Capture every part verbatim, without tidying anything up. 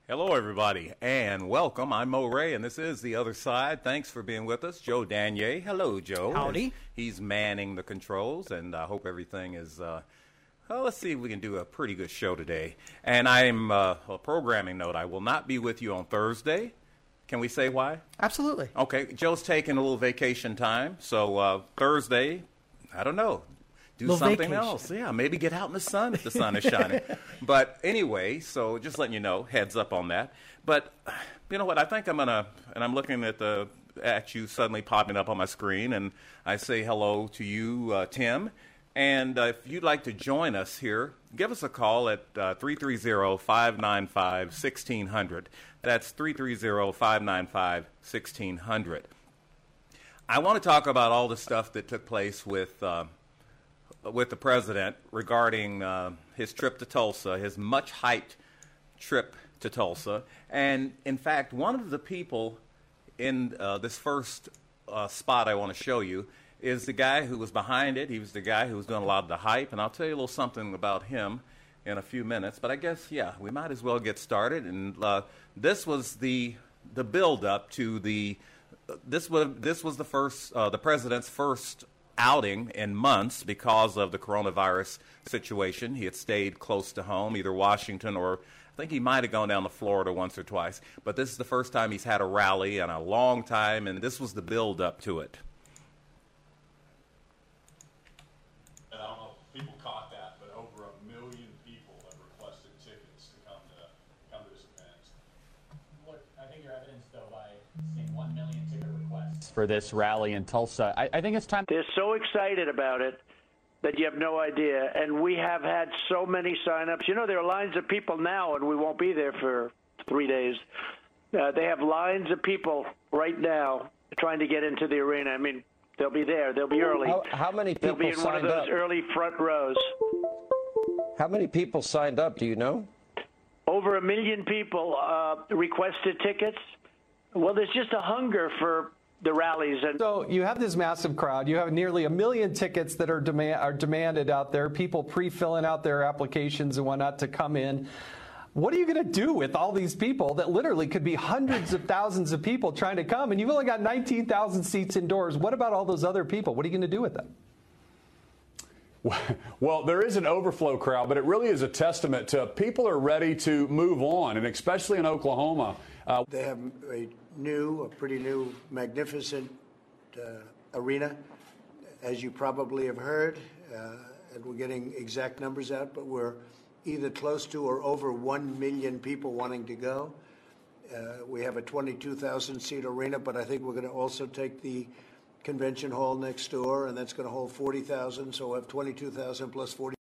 Hello, everybody, and welcome. I'm Mo Ray, and this is The Other Side. Thanks for being with us. Joe Danier. Hello, Joe. Howdy. He's manning the controls, and I hope everything is, uh, well, let's see if we can do a pretty good show today. And I'm, uh, a programming note, I will not be with you on Thursday. Can we say why? Absolutely. Okay, Joe's taking a little vacation time, so uh, Thursday, I don't know. Do Little something vacation. else. Yeah, maybe get out in the sun if the sun is shining. But anyway, so just letting you know, heads up on that. But you know what? I think I'm going to, and I'm looking at the at you suddenly popping up on my screen, and I say hello to you, uh, Tim. And uh, if you'd like to join us here, give us a call at uh, three three zero, five nine five, one six zero zero. That's three three zero, five nine five, one six zero zero. I want to talk about all the stuff that took place with uh, with the president regarding uh, his trip to Tulsa, his much-hyped trip to Tulsa. And, in fact, one of the people in uh, this first uh, spot I want to show you is the guy who was behind it. He was the guy who was doing a lot of the hype, and I'll tell you a little something about him in a few minutes. But I guess, yeah, we might as well get started. And uh, this was the the build-up to the uh, this was this was the first uh, the president's first outing in months because of the coronavirus situation. He had stayed close to home, either Washington or I think he might have gone down to Florida once or twice. But this is the first time he's had a rally in a long time, and this was the build-up to it. And I don't know if people caught that, but over a million people have requested tickets to come to come to this event. What I think your evidence, though, by seeing one million ticket requests for this rally in Tulsa, I, I think it's time. They're so excited about it that you have no idea. And we have had so many sign-ups. You know, there are lines of people now, and we won't be there for three days. Uh, they have lines of people right now trying to get into the arena. I mean, they'll be there. They'll be early. How, how many people They'll be in one of signed those up? early front rows. How many people signed up? Do you know? Over a million people uh, requested tickets. Well, there's just a hunger for the rallies. And So you have this massive crowd. You have nearly a million tickets that are demand are demanded out there. People pre-filling out their applications and whatnot to come in. What are you going to do with all these people that literally could be hundreds of thousands of people trying to come? And you've only got nineteen thousand seats indoors. What about all those other people? What are you going to do with them? Well, there is an overflow crowd, but it really is a testament to people are ready to move on, and especially in Oklahoma. Uh, They have a new, a pretty new, magnificent uh, arena, as you probably have heard, uh, and we're getting exact numbers out, but we're either close to or over one million people wanting to go. Uh, we have a twenty-two thousand seat arena, but I think we're going to also take the convention hall next door, and that's going to hold forty thousand, so we'll have twenty-two thousand plus forty.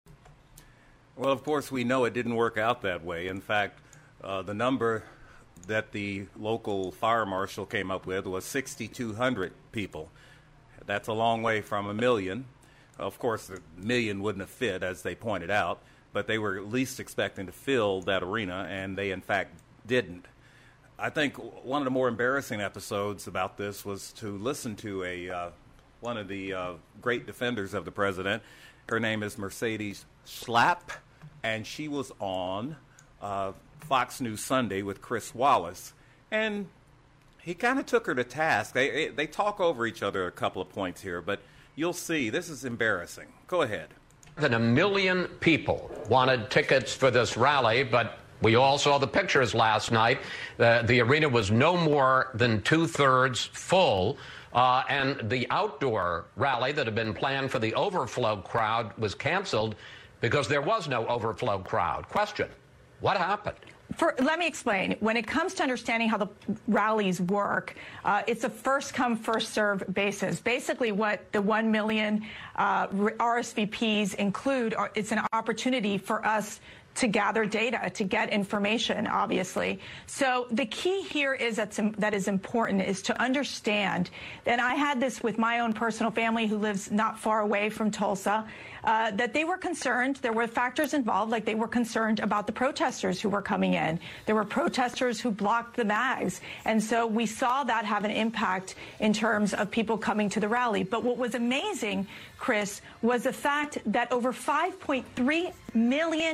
Well, of course, we know it didn't work out that way. In fact, uh, the number that the local fire marshal came up with was six thousand two hundred people. That's a long way from a million. Of course, the million wouldn't have fit, as they pointed out, but they were at least expecting to fill that arena, and they, in fact, didn't. I think one of the more embarrassing episodes about this was to listen to a uh, one of the uh, great defenders of the president. Her name is Mercedes Schlapp, and she was on uh, Fox News Sunday with Chris Wallace, and he kind of took her to task. They they talk over each other a couple of points here, but you'll see this is embarrassing. Go ahead. Than a million people wanted tickets for this rally, but we all saw the pictures last night. Uh, the arena was no more than two-thirds full, uh, and the outdoor rally that had been planned for the overflow crowd was canceled because there was no overflow crowd. Question, what happened? For, let me explain. When it comes to understanding how the rallies work, uh, it's a first-come, first-served basis. Basically, what the one million uh, R S V Ps include, are, it's an opportunity for us to gather data, to get information, obviously. So the key here is that's, that is important is to understand, and I had this with my own personal family who lives not far away from Tulsa, uh, that they were concerned. There were factors involved, like they were concerned about the protesters who were coming in. There were protesters who blocked the mags. And so we saw that have an impact in terms of people coming to the rally. But what was amazing, Chris, was the fact that over five point three million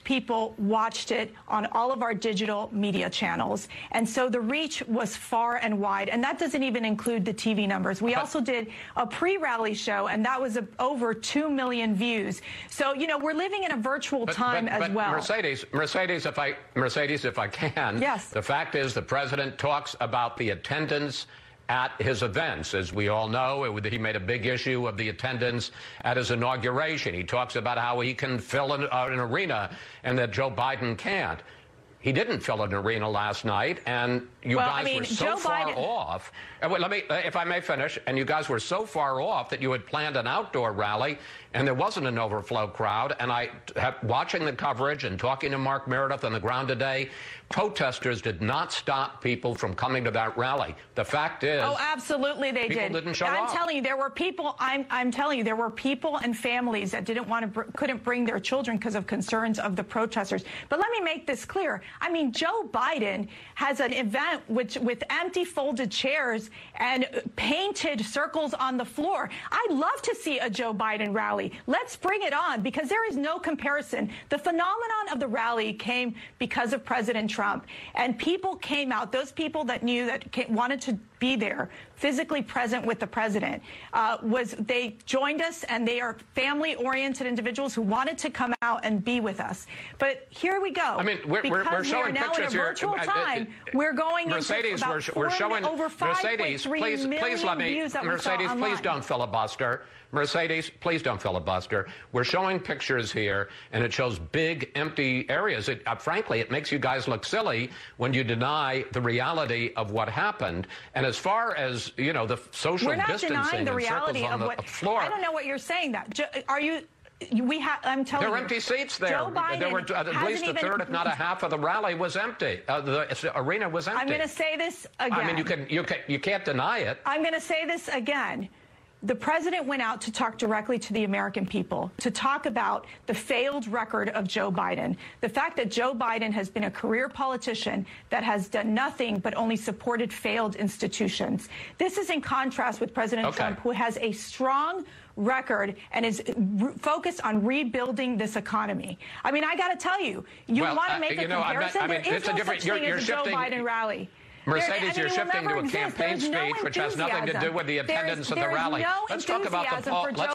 people watched it on all of our digital media channels. And so the reach was far and wide. And that doesn't even include the T V numbers. We also did a pre-rally show, and that was a, over two million views. So, you know, we're living in a virtual but, time but, as but well. Mercedes, Mercedes, if I, Mercedes, if I can. Yes. The fact is the president talks about the attendance at his events. As we all know, it, he made a big issue of the attendance at his inauguration. He talks about how he can fill an, uh, an arena and that Joe Biden can't. He didn't fill an arena last night, and you well, guys I mean, were so Joe far Biden... off. Uh, wait, let me, uh, if I may finish, and you guys were so far off that you had planned an outdoor rally, and there wasn't an overflow crowd. And I, have, watching the coverage and talking to Mark Meredith on the ground today, protesters did not stop people from coming to that rally. The fact is, oh, absolutely, they people did. didn't show I'm up. telling you, there were people. I'm, I'm telling you, there were people and families that didn't want to, br- couldn't bring their children because of concerns of the protesters. But let me make this clear. I mean, Joe Biden has an event which, with empty folded chairs and painted circles on the floor. I'd love to see a Joe Biden rally. Let's bring it on, because there is no comparison. The phenomenon of the rally came because of President Trump, and people came out. Those people that knew that came, wanted to be there, physically present with the president, uh, was they joined us, and they are family-oriented individuals who wanted to come out and be with us. But here we go. I mean, we're, we're, we're showing we are now pictures in a here. virtual Uh, time. uh, we're going Mercedes, into about we're, we're four, showing over Mercedes. Please, please let me. Mercedes, please don't filibuster. Mercedes, please don't filibuster. We're showing pictures here, and it shows big, empty areas. It, uh, frankly, it makes you guys look silly when you deny the reality of what happened. And as far as, you know, the social We're not distancing denying the and reality circles on of the what. floor. I don't know what you're saying. That jo- are you? We have. I'm telling there you. are empty seats there. Joe Biden there were at least a even, third, if not a half, of the rally was empty. Uh, the arena was empty. I'm going to say this again. I mean, you can, you can, you can't deny it. I'm going to say this again. The president went out to talk directly to the American people, to talk about the failed record of Joe Biden, the fact that Joe Biden has been a career politician that has done nothing but only supported failed institutions. This is in contrast with President okay. Trump, who has a strong record and is re- focused on rebuilding this economy. I mean, I got to tell you, you well, want to uh, make a know, comparison? I mean, there is it's no a different, such you're, thing you're as a shifting, Joe Biden rally. Mercedes, there, you're I mean, shifting to a exist. campaign There's speech, no which has nothing to do with the attendance there is, of the rally. No Let's talk about the poll. Let's...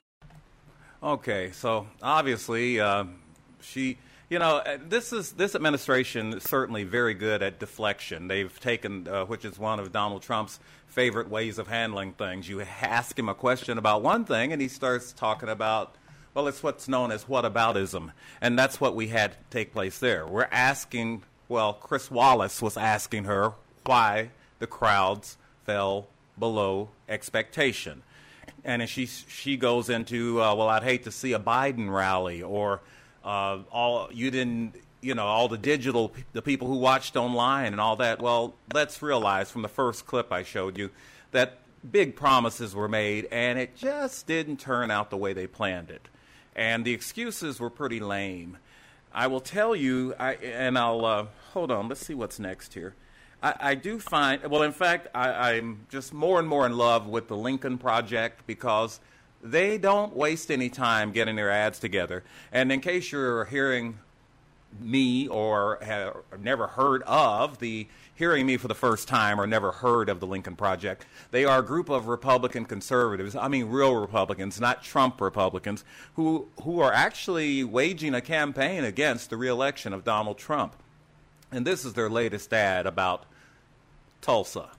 Okay, so obviously, uh, she, you know, this is this administration is certainly very good at deflection. They've taken, uh, which is one of Donald Trump's favorite ways of handling things. You ask him a question about one thing, and he starts talking about, well, it's what's known as whataboutism, and that's what we had take place there. We're asking, well, Chris Wallace was asking her why the crowds fell below expectation. And then she she goes into, uh, well, I'd hate to see a Biden rally, or uh, all you didn't, you know, all the digital, the people who watched online and all that. Well, let's realize from the first clip I showed you that big promises were made, and it just didn't turn out the way they planned it. And the excuses were pretty lame. I will tell you, I, and I'll, uh, hold on, let's see what's next here. I, I do find, well, in fact, I, I'm just more and more in love with the Lincoln Project, because they don't waste any time getting their ads together. And in case you're hearing me or have never heard of the, hearing me for the first time or never heard of the Lincoln Project, they are a group of Republican conservatives, I mean real Republicans, not Trump Republicans, who, who are actually waging a campaign against the reelection of Donald Trump. And this is their latest ad about Tulsa.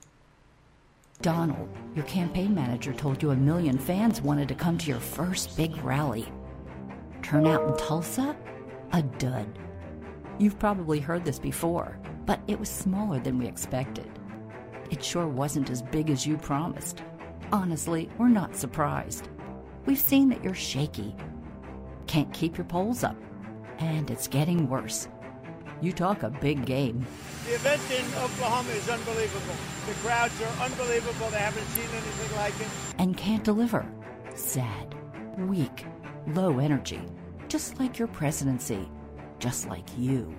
Donald, your campaign manager told you a million fans wanted to come to your first big rally. Turnout in Tulsa? A dud. You've probably heard this before, but it was smaller than we expected. It sure wasn't as big as you promised. Honestly, we're not surprised. We've seen that you're shaky. Can't keep your polls up. And it's getting worse. You talk a big game. The event in Oklahoma is unbelievable. The crowds are unbelievable. They haven't seen anything like it. And can't deliver. Sad, weak, low energy. Just like your presidency. Just like you.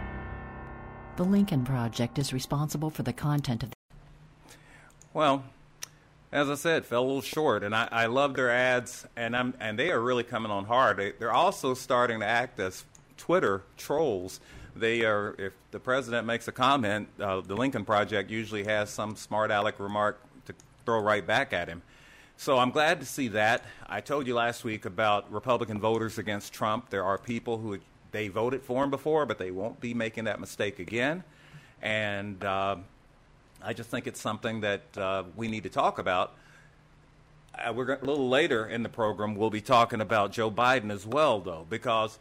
The Lincoln Project is responsible for the content of the... Well, as I said, fell a little short, and I, I love their ads, and I'm and they are really coming on hard. They, they're also starting to act as Twitter trolls. They are, if the president makes a comment, uh, the Lincoln Project usually has some smart aleck remark to throw right back at him. So I'm glad to see that. I told you last week about Republican voters against Trump. There are people who they voted for him before, but they won't be making that mistake again. And uh, I just think it's something that uh, we need to talk about. Uh, we're a little later in the program, we'll be talking about Joe Biden as well, though, because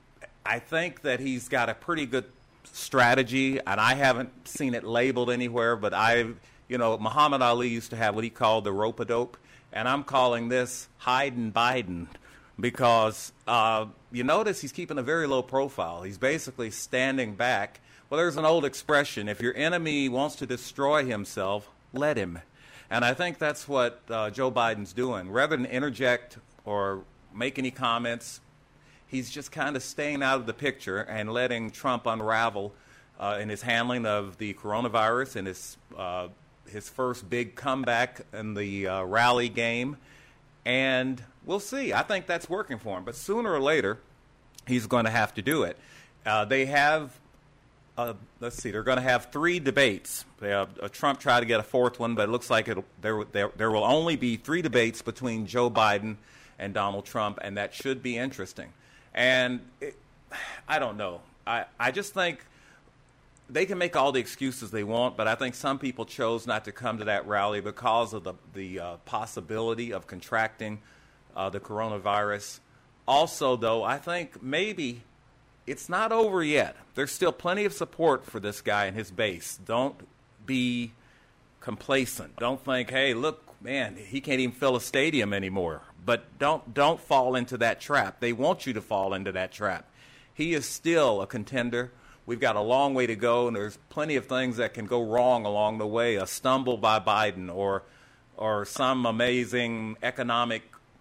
I think that he's got a pretty good strategy, and I haven't seen it labeled anywhere, but I, you know, Muhammad Ali used to have what he called the rope-a-dope, and I'm calling this hiding Biden because uh, you notice he's keeping a very low profile. He's basically standing back. Well, there's an old expression, if your enemy wants to destroy himself, let him. And I think that's what uh, Joe Biden's doing. Rather than interject or make any comments, he's just kind of staying out of the picture and letting Trump unravel uh, in his handling of the coronavirus and his uh, his first big comeback in the uh, rally game. And we'll see. I think that's working for him. But sooner or later, he's going to have to do it. Uh, they have, uh, let's see, they're going to have three debates. They have, uh, Trump tried to get a fourth one, but it looks like it'll, there, there, there will only be three debates between Joe Biden and Donald Trump, and that should be interesting. And it, I don't know. I, I just think they can make all the excuses they want, but I think some people chose not to come to that rally because of the, the uh, possibility of contracting uh, the coronavirus. Also, though, I think maybe it's not over yet. There's still plenty of support for this guy and his base. Don't be complacent. Don't think, hey, look, man, he can't even fill a stadium anymore. But don't don't fall into that trap. They want you to fall into that trap. He is still a contender. We've got a long way to go, and there's plenty of things that can go wrong along the way. A stumble by Biden or or some amazing economic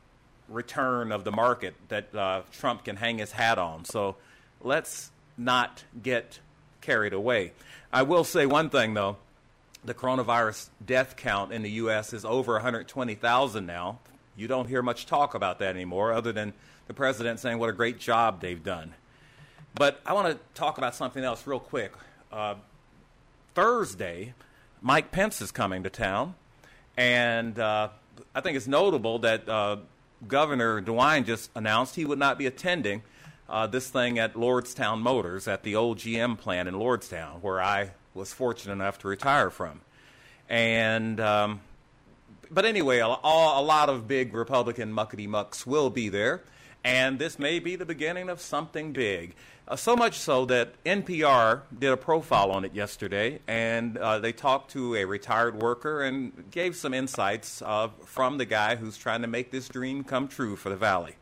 return of the market that uh, Trump can hang his hat on. So let's not get carried away. I will say one thing, though. The coronavirus death count in the U S is over one hundred twenty thousand now. You don't hear much talk about that anymore, other than the president saying what a great job they've done. But I want to talk about something else real quick. Uh, Thursday, Mike Pence is coming to town, and uh, I think it's notable that uh, Governor DeWine just announced he would not be attending uh, this thing at Lordstown Motors at the old G M plant in Lordstown, where I was fortunate enough to retire from. And um, but anyway, a, a lot of big Republican muckety-mucks will be there, and this may be the beginning of something big. Uh, so much so that N P R did a profile on it yesterday, and uh, they talked to a retired worker and gave some insights uh, from the guy who's trying to make this dream come true for the Valley.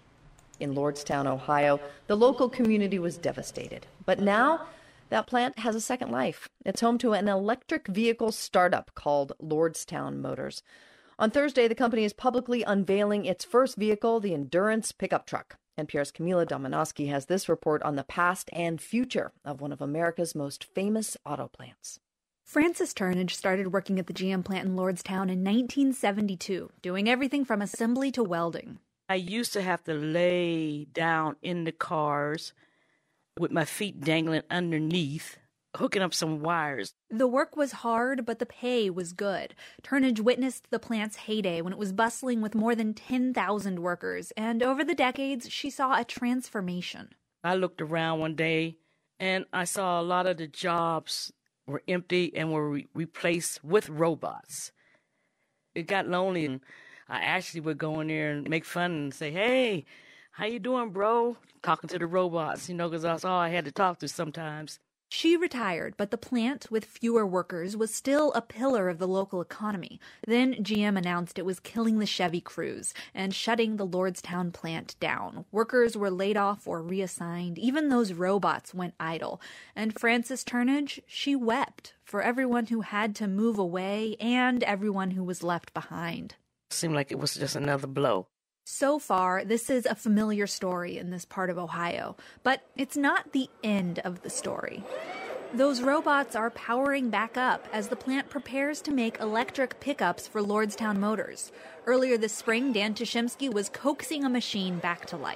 In Lordstown, Ohio, the local community was devastated. But now, that plant has a second life. It's home to an electric vehicle startup called Lordstown Motors. On Thursday, the company is publicly unveiling its first vehicle, the Endurance pickup truck. N P R's Camila Domonoske has this report on the past and future of one of America's most famous auto plants. Frances Turnage started working at the G M plant in Lordstown in nineteen seventy-two, doing everything from assembly to welding. I used to have to lay down in the cars with my feet dangling underneath, hooking up some wires. The work was hard, but the pay was good. Turnage witnessed the plant's heyday when it was bustling with more than ten thousand workers, and over the decades, she saw a transformation. I looked around one day, and I saw a lot of the jobs were empty and were re- replaced with robots. It got lonely, and I actually would go in there and make fun and say, hey, how you doing, bro? Talking to the robots, you know, because that's all I had to talk to sometimes. She retired, but the plant, with fewer workers, was still a pillar of the local economy. Then G M announced it was killing the Chevy Cruze and shutting the Lordstown plant down. Workers were laid off or reassigned. Even those robots went idle. And Frances Turnage, she wept for everyone who had to move away and everyone who was left behind. It seemed like it was just another blow. So far, this is a familiar story in this part of Ohio, but it's not the end of the story. Those robots are powering back up as the plant prepares to make electric pickups for Lordstown Motors. Earlier this spring, Dan Tushimsky was coaxing a machine back to life.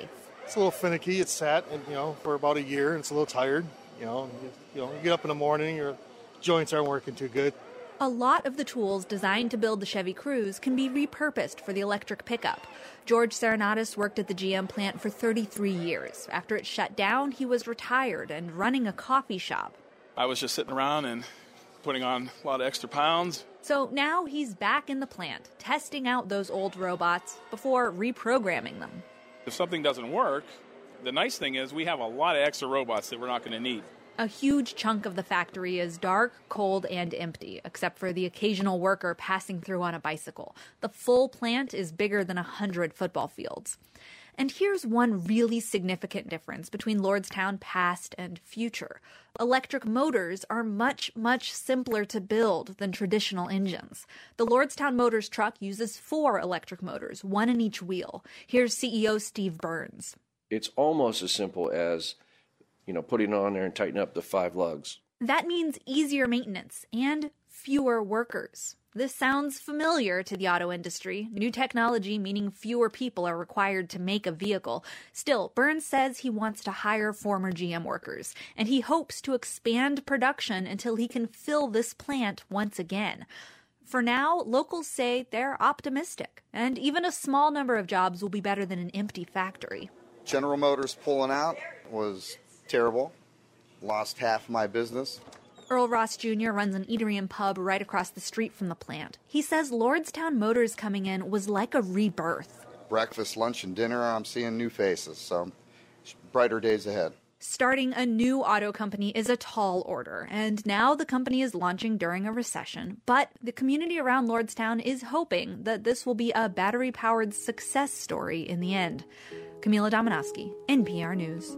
It's a little finicky. It's sat, and you know, for about a year, and it's a little tired. You know, you, you know, you get up in the morning, your joints aren't working too good. A lot of the tools designed to build the Chevy Cruze can be repurposed for the electric pickup. George Serenatis worked at the G M plant for thirty-three years. After it shut down, he was retired and running a coffee shop. I was just sitting around and putting on a lot of extra pounds. So now he's back in the plant, testing out those old robots before reprogramming them. If something doesn't work, the nice thing is we have a lot of extra robots that we're not going to need. A huge chunk of the factory is dark, cold, and empty, except for the occasional worker passing through on a bicycle. The full plant is bigger than a hundred football fields. And here's one really significant difference between Lordstown past and future. Electric motors are much, much simpler to build than traditional engines. The Lordstown Motors truck uses four electric motors, one in each wheel. Here's C E O Steve Burns. It's almost as simple as, you know, putting it on there and tightening up the five lugs. That means easier maintenance and fewer workers. This sounds familiar to the auto industry. New technology meaning fewer people are required to make a vehicle. Still, Burns says he wants to hire former G M workers, and he hopes to expand production until he can fill this plant once again. For now, locals say they're optimistic, and even a small number of jobs will be better than an empty factory. General Motors pulling out was terrible. Lost half my business. Earl Ross Junior runs an eatery and pub right across the street from the plant. He says Lordstown Motors coming in was like a rebirth. Breakfast, lunch, and dinner, I'm seeing new faces, so brighter days ahead. Starting a new auto company is a tall order, and now the company is launching during a recession. But the community around Lordstown is hoping that this will be a battery-powered success story in the end. Camila Dominowski, N P R News.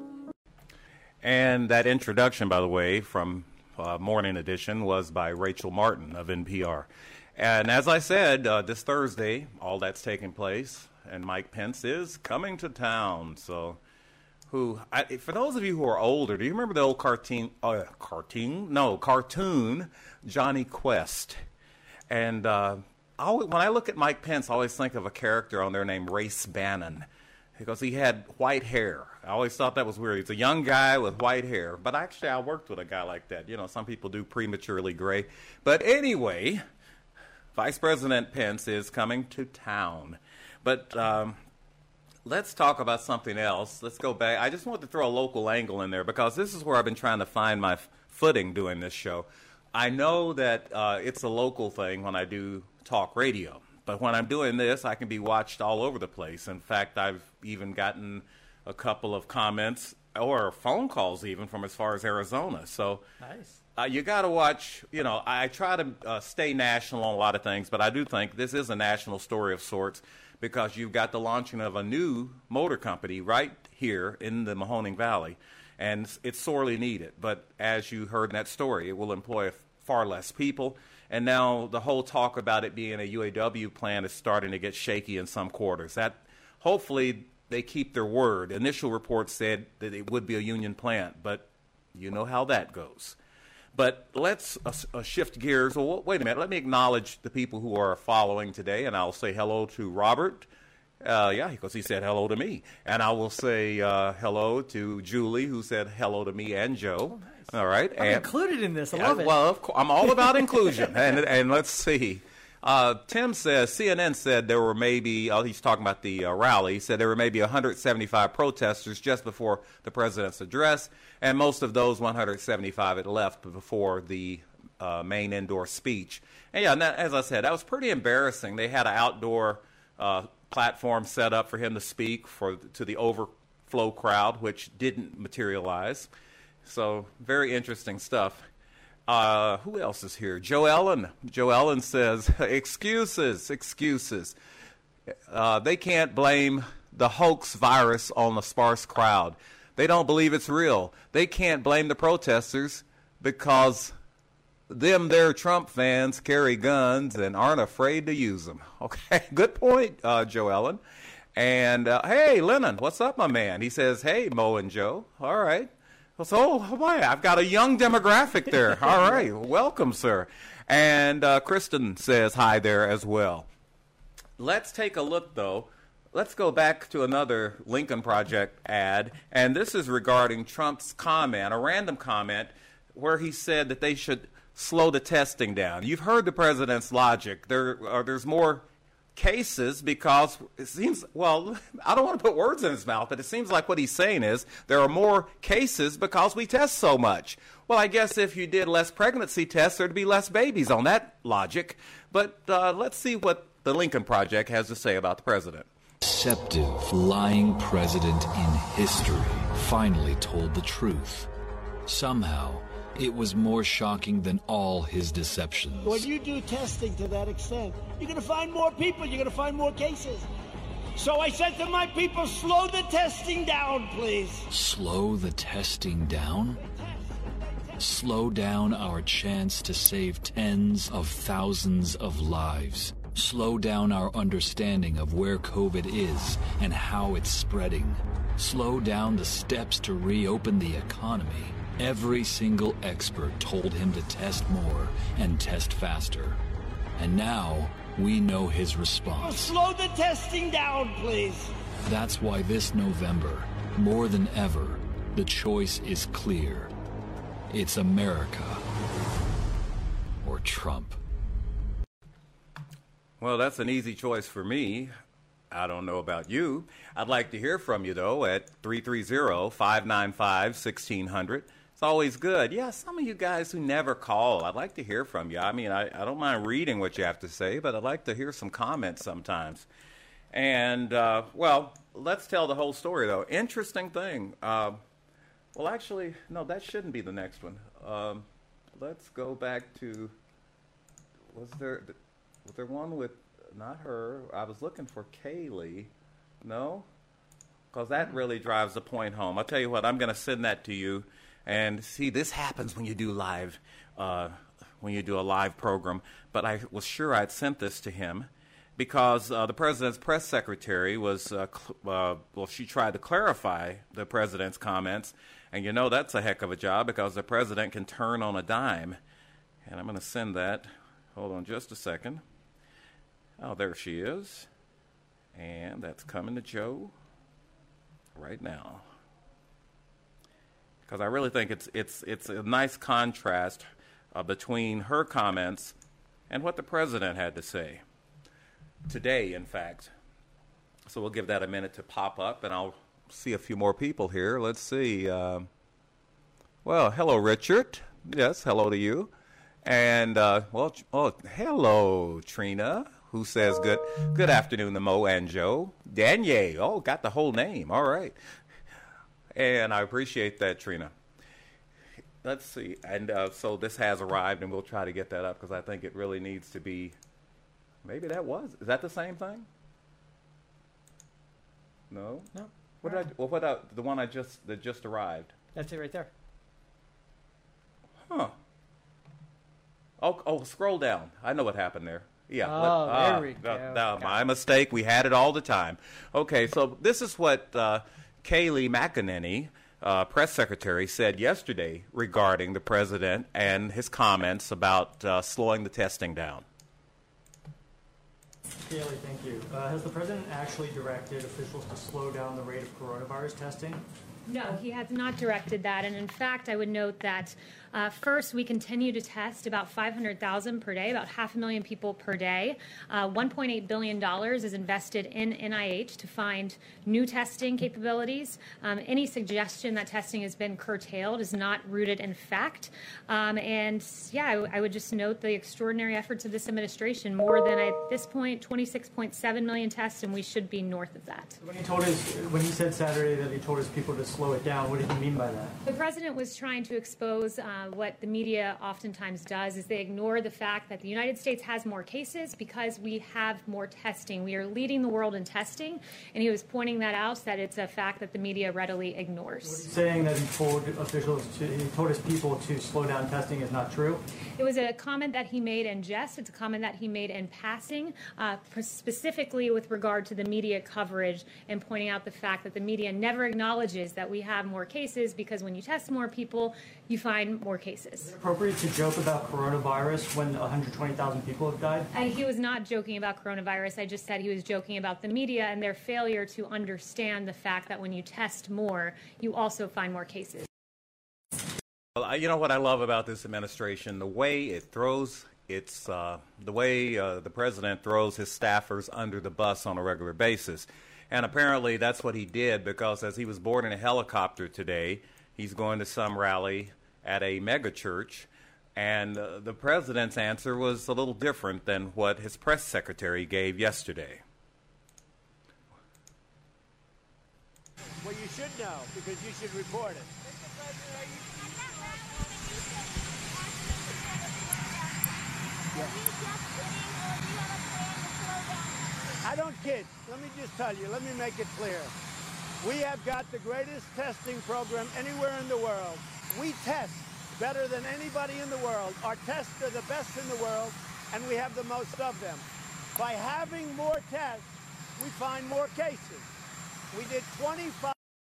And that introduction, by the way, from uh, Morning Edition was by Rachel Martin of N P R. And as I said, uh, this Thursday, all that's taking place, and Mike Pence is coming to town. So, who, I, for those of you who are older, do you remember the old cartoon, uh, cartoon? No, cartoon, Johnny Quest? And uh, I always, when I look at Mike Pence, I always think of a character on there named Race Bannon, because he had white hair. I always thought that was weird. He's a young guy with white hair. But actually, I worked with a guy like that. You know, some people do prematurely gray. But anyway, Vice President Pence is coming to town. But um, let's talk about something else. Let's go back. I just want to throw a local angle in there because this is where I've been trying to find my f- footing doing this show. I know that uh, it's a local thing when I do talk radio. But when I'm doing this, I can be watched all over the place. In fact, I've even gotten a couple of comments or phone calls even from as far as Arizona. So nice. uh, you got to watch, you know, I try to uh, stay national on a lot of things, but I do think this is a national story of sorts because you've got the launching of a new motor company right here in the Mahoning Valley, and it's sorely needed. But as you heard in that story, it will employ far less people. And now the whole talk about it being a U A W plant is starting to get shaky in some quarters. That hopefully they keep their word. Initial reports said that it would be a union plant, but you know how that goes. But let's uh, uh, shift gears. Well, wait a minute. Let me acknowledge the people who are following today, and I'll say hello to Robert. Uh, yeah, because he said hello to me. And I will say uh, hello to Julie, who said hello to me and Joe. Oh, nice. All right. I'm and, included in this. I love uh, it. Well, of course, I'm all about inclusion. And, and let's see. Uh, Tim says, C N N said there were maybe, oh, he's talking about the uh, rally, he said there were maybe one hundred seventy-five protesters just before the president's address, and most of those one hundred seventy-five had left before the uh, main indoor speech. And yeah, and that, as I said, that was pretty embarrassing. They had an outdoor uh, platform set up for him to speak for to the overflow crowd, which didn't materialize. So very interesting stuff. Uh, who else is here? Joe Ellen. Joe Ellen says, excuses, excuses. Uh, they can't blame the hoax virus on the sparse crowd. They don't believe it's real. They can't blame the protesters because them their Trump fans carry guns and aren't afraid to use them. Okay, good point, uh, Joe Ellen. And, uh, hey, Lennon, what's up, my man? He says, hey, Mo and Joe. All right. So, oh boy, I've got a young demographic there. All right, welcome, sir. And uh, Kristen says hi there as well. Let's take a look, though. let's go back to another Lincoln Project ad, and this is regarding Trump's comment, a random comment, where he said that they should slow the testing down. You've heard the president's logic. There are, there's more cases because it seems, well, I don't want to put words in his mouth, but it seems like what he's saying is there are more cases because we test so much. Well, I guess if you did less pregnancy tests, there'd be less babies on that logic. But uh, let's see what the Lincoln Project has to say about the president. Deceptive, lying president in history finally told the truth. Somehow, it was more shocking than all his deceptions. When you do testing to that extent, you're going to find more people, you're going to find more cases. So I said to my people, slow the testing down, please. Slow the testing down? Slow down our chance to save tens of thousands of lives. Slow down our understanding of where COVID is and how it's spreading. Slow down the steps to reopen the economy. Every single expert told him to test more and test faster. And now we know his response. Slow the testing down, please. That's why this November, more than ever, the choice is clear. It's America or Trump. Well, that's an easy choice for me. I don't know about you. I'd like to hear from you, though, at three three zero, five nine five, one six zero zero. It's always good. Yeah, some of you guys who never call, I'd like to hear from you. I mean, I, I don't mind reading what you have to say, but I'd like to hear some comments sometimes. And, uh, well, let's tell the whole story, though. Interesting thing. Uh, well, actually, no, that shouldn't be the next one. Um, let's go back to, was there, was there one with, not her, I was looking for Kaylee. No? Because that really drives the point home. I'll tell you what, I'm going to send that to you. And see, this happens when you do live, uh, when you do a live program. But I was sure I'd sent this to him because uh, the president's press secretary was, uh, cl- uh, well, she tried to clarify the president's comments. And you know that's a heck of a job because the president can turn on a dime. And I'm going to send that. Hold on just a second. Oh, there she is. And that's coming to Joe right now. Because I really think it's it's it's a nice contrast uh, between her comments and what the president had to say today, in fact. So we'll give that a minute to pop up, and I'll see a few more people here. Let's see. Uh, well, hello, Richard. Yes, hello to you. And, uh, well, oh, hello, Trina, who says good good afternoon to Mo and Joe. Danier, oh, got the whole name. All right. And I appreciate that, Trina. Let's see. And uh, so this has arrived, and we'll try to get that up because I think it really needs to be. Maybe that was. Is that the same thing? No. No. What did I? Well, what? Uh, the one I just that just arrived. That's it right there. Huh. Oh, oh, scroll down. I know what happened there. Yeah. Oh, let, there uh, we go. Uh, my mistake. We had it all the time. Okay, so this is what. Uh, Kaylee McEnany, uh, press secretary, said yesterday regarding the president and his comments about uh, slowing the testing down. Kaylee, thank you. Uh, has the president actually directed officials to slow down the rate of coronavirus testing? No, he has not directed that. And in fact, I would note that uh, first, we continue to test about five hundred thousand per day, about half a million people per day. Uh, one point eight billion dollars is invested in N I H to find new testing capabilities. Um, any suggestion that testing has been curtailed is not rooted in fact. Um, and yeah, I, I would just note the extraordinary efforts of this administration. More than at this point, twenty-six point seven million tests, and we should be north of that. When he told his, when he said Saturday that he told his people to slow it down, what did he mean by that? The president was trying to expose uh, what the media oftentimes does is they ignore the fact that the United States has more cases because we have more testing. We are leading the world in testing, and he was pointing that out, that it's a fact that the media readily ignores. What he's saying that he told officials to, he told his people to slow down testing is not true? It was a comment that he made in jest. It's a comment that he made in passing, uh, specifically with regard to the media coverage and pointing out the fact that the media never acknowledges that that we have more cases because when you test more people, you find more cases. Is it appropriate to joke about coronavirus when one hundred twenty thousand people have died? And he was not joking about coronavirus. I just said he was joking about the media and their failure to understand the fact that when you test more, you also find more cases. Well, you know what I love about this administration? The way it throws its, uh, the way uh, the president throws his staffers under the bus on a regular basis. And apparently that's what he did, because as he was boarding a helicopter today, he's going to some rally at a mega church, and uh, the president's answer was a little different than what his press secretary gave yesterday. Well, you should know, because you should report it. I don't kid. Let me just tell you, let me make it clear. We have got the greatest testing program anywhere in the world. We test better than anybody in the world. Our tests are the best in the world, and we have the most of them. By having more tests, we find more cases. We did twenty-five.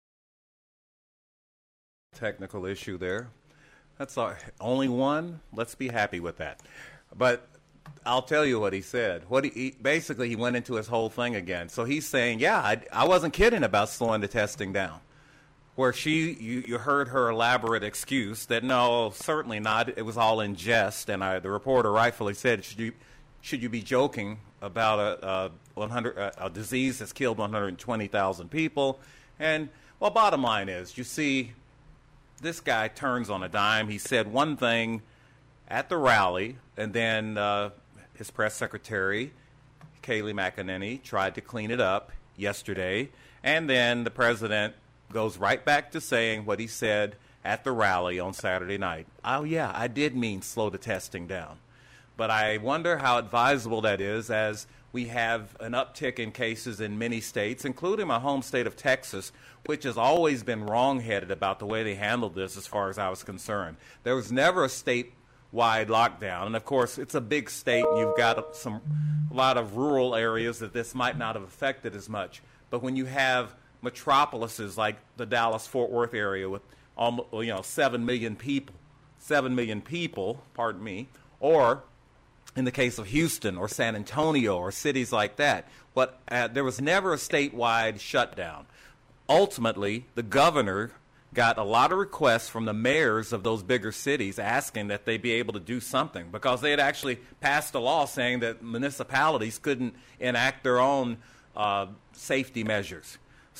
Technical issue there. That's all, only one. Let's be happy with that. But I'll tell you what he said. What he, he basically he went into his whole thing again. So he's saying, yeah, I, I wasn't kidding about slowing the testing down. Where she, you, you heard her elaborate excuse that no, certainly not. It was all in jest. And I, the reporter rightfully said, should you, should you be joking about a, a, one hundred, a, a disease that's killed one hundred twenty thousand people? And well, bottom line is, you see, this guy turns on a dime. He said one thing at the rally, and then uh, his press secretary, Kayleigh McEnany, tried to clean it up yesterday, and then the president goes right back to saying what he said at the rally on Saturday night. Oh, yeah, I did mean slow the testing down. But I wonder how advisable that is, as we have an uptick in cases in many states, including my home state of Texas, which has always been wrong-headed about the way they handled this as far as I was concerned. There was never a state-wide lockdown. And, of course, it's a big state, and you've got some, a lot of rural areas that this might not have affected as much. But when you have metropolises like the Dallas-Fort Worth area with almost, you know, seven million people, seven million people, pardon me, or in the case of Houston or San Antonio or cities like that, what, uh, there was never a statewide shutdown. Ultimately, the governor got a lot of requests from the mayors of those bigger cities asking that they be able to do something, because they had actually passed a law saying that municipalities couldn't enact their own uh, safety measures.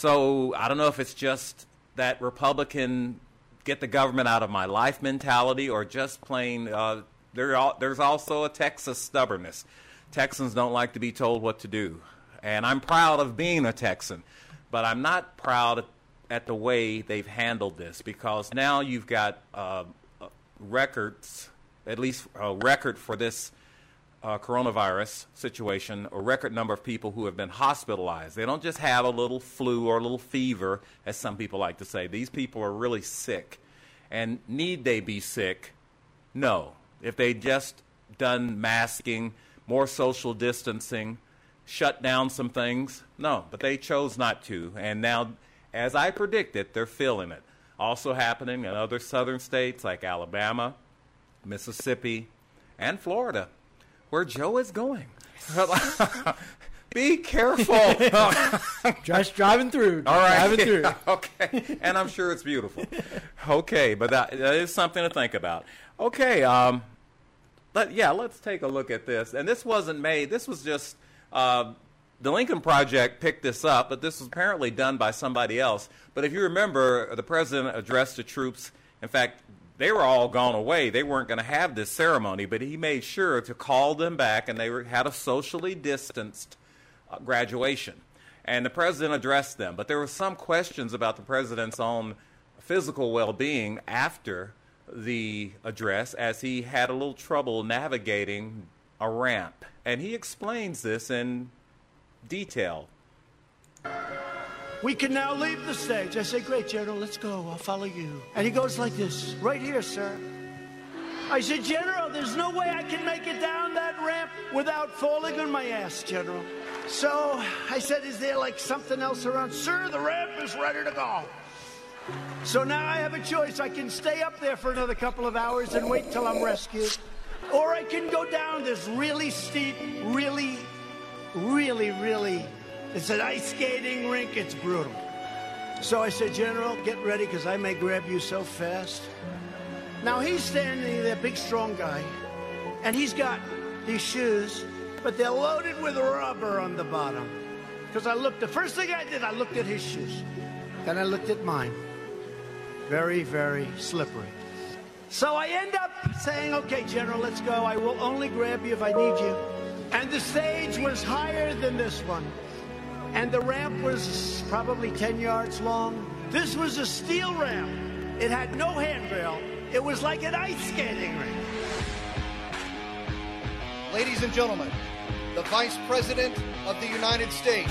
So I don't know if it's just that Republican get the government out of my life mentality, or just plain uh, there are, there's also a Texas stubbornness. Texans don't like to be told what to do. And I'm proud of being a Texan, but I'm not proud at the way they've handled this, because now you've got uh, records, at least a record for this uh, coronavirus situation, a record number of people who have been hospitalized. They don't just have a little flu or a little fever, as some people like to say. These people are really sick. And need they be sick? No. If they just done masking, more social distancing, shut down some things, no. But they chose not to. And now, as I predicted, they're feeling it. Also happening in other southern states like Alabama, Mississippi, and Florida, where Joe is going. Be careful. Just driving through. All right. Driving through. Okay. And I'm sure it's beautiful. Okay, but that, that is something to think about. Okay. Um, let, yeah, let's take a look at this. And this wasn't made. This was just uh, the Lincoln Project picked this up, but this was apparently done by somebody else. But if you remember, the president addressed the troops. In fact, they were all gone away. They weren't going to have this ceremony, but he made sure to call them back, and they were, had a socially distanced uh, graduation. And the president addressed them. But there were some questions about the president's own physical well-being after the address, as he had a little trouble navigating a ramp. And he explains this in detail. We can now leave the stage. I say, great, General, let's go. I'll follow you. And he goes like this, right here, sir. I said, General, there's no way I can make it down that ramp without falling on my ass, General. So I said, is there like something else around? Sir, the ramp is ready to go. So now I have a choice. I can stay up there for another couple of hours and wait till I'm rescued. Or I can go down this really steep, really, really, really, it's an ice skating rink. It's brutal. So I said, General, get ready because I may grab you so fast. Now he's standing there, big, strong guy, and he's got these shoes, but they're loaded with rubber on the bottom. Because I looked, the first thing I did, I looked at his shoes. Then I looked at mine. Very, very slippery. So I end up saying, okay, General, let's go. I will only grab you if I need you. And the stage was higher than this one. And the ramp was probably ten yards long. This was a steel ramp. It had no handrail. It was like an ice skating rink. Ladies and gentlemen, the Vice President of the United States.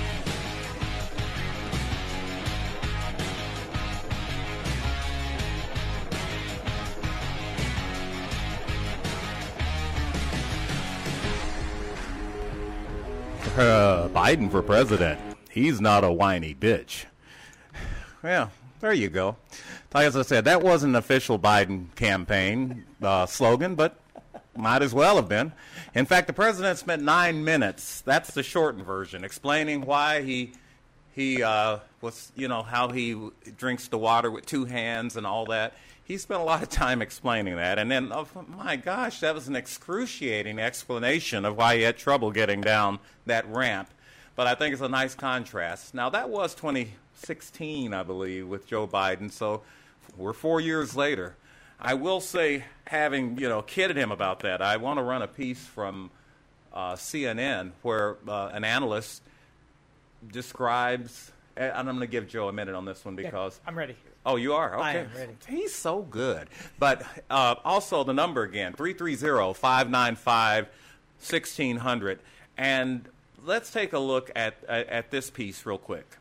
Uh, Biden for president. He's not a whiny bitch. Well, there you go. Like as I said, that wasn't an official Biden campaign uh, slogan, but might as well have been. In fact, the president spent nine minutes, that's the shortened version, explaining why he he uh, was, you know, how he w- drinks the water with two hands and all that. He spent a lot of time explaining that. And then, oh, my gosh, that was an excruciating explanation of why he had trouble getting down that ramp. But I think it's a nice contrast. Now, that was twenty sixteen, I believe, with Joe Biden. So we're four years later. I will say, having, you know, kidded him about that, I want to run a piece from uh, C N N where uh, an analyst describes, and I'm going to give Joe a minute on this one because... Yeah, I'm ready. Oh, you are? Okay. I am ready. He's so good. But uh, also the number again, three three zero, five nine five, one six zero zero. And let's take a look at, at, at this piece real quick.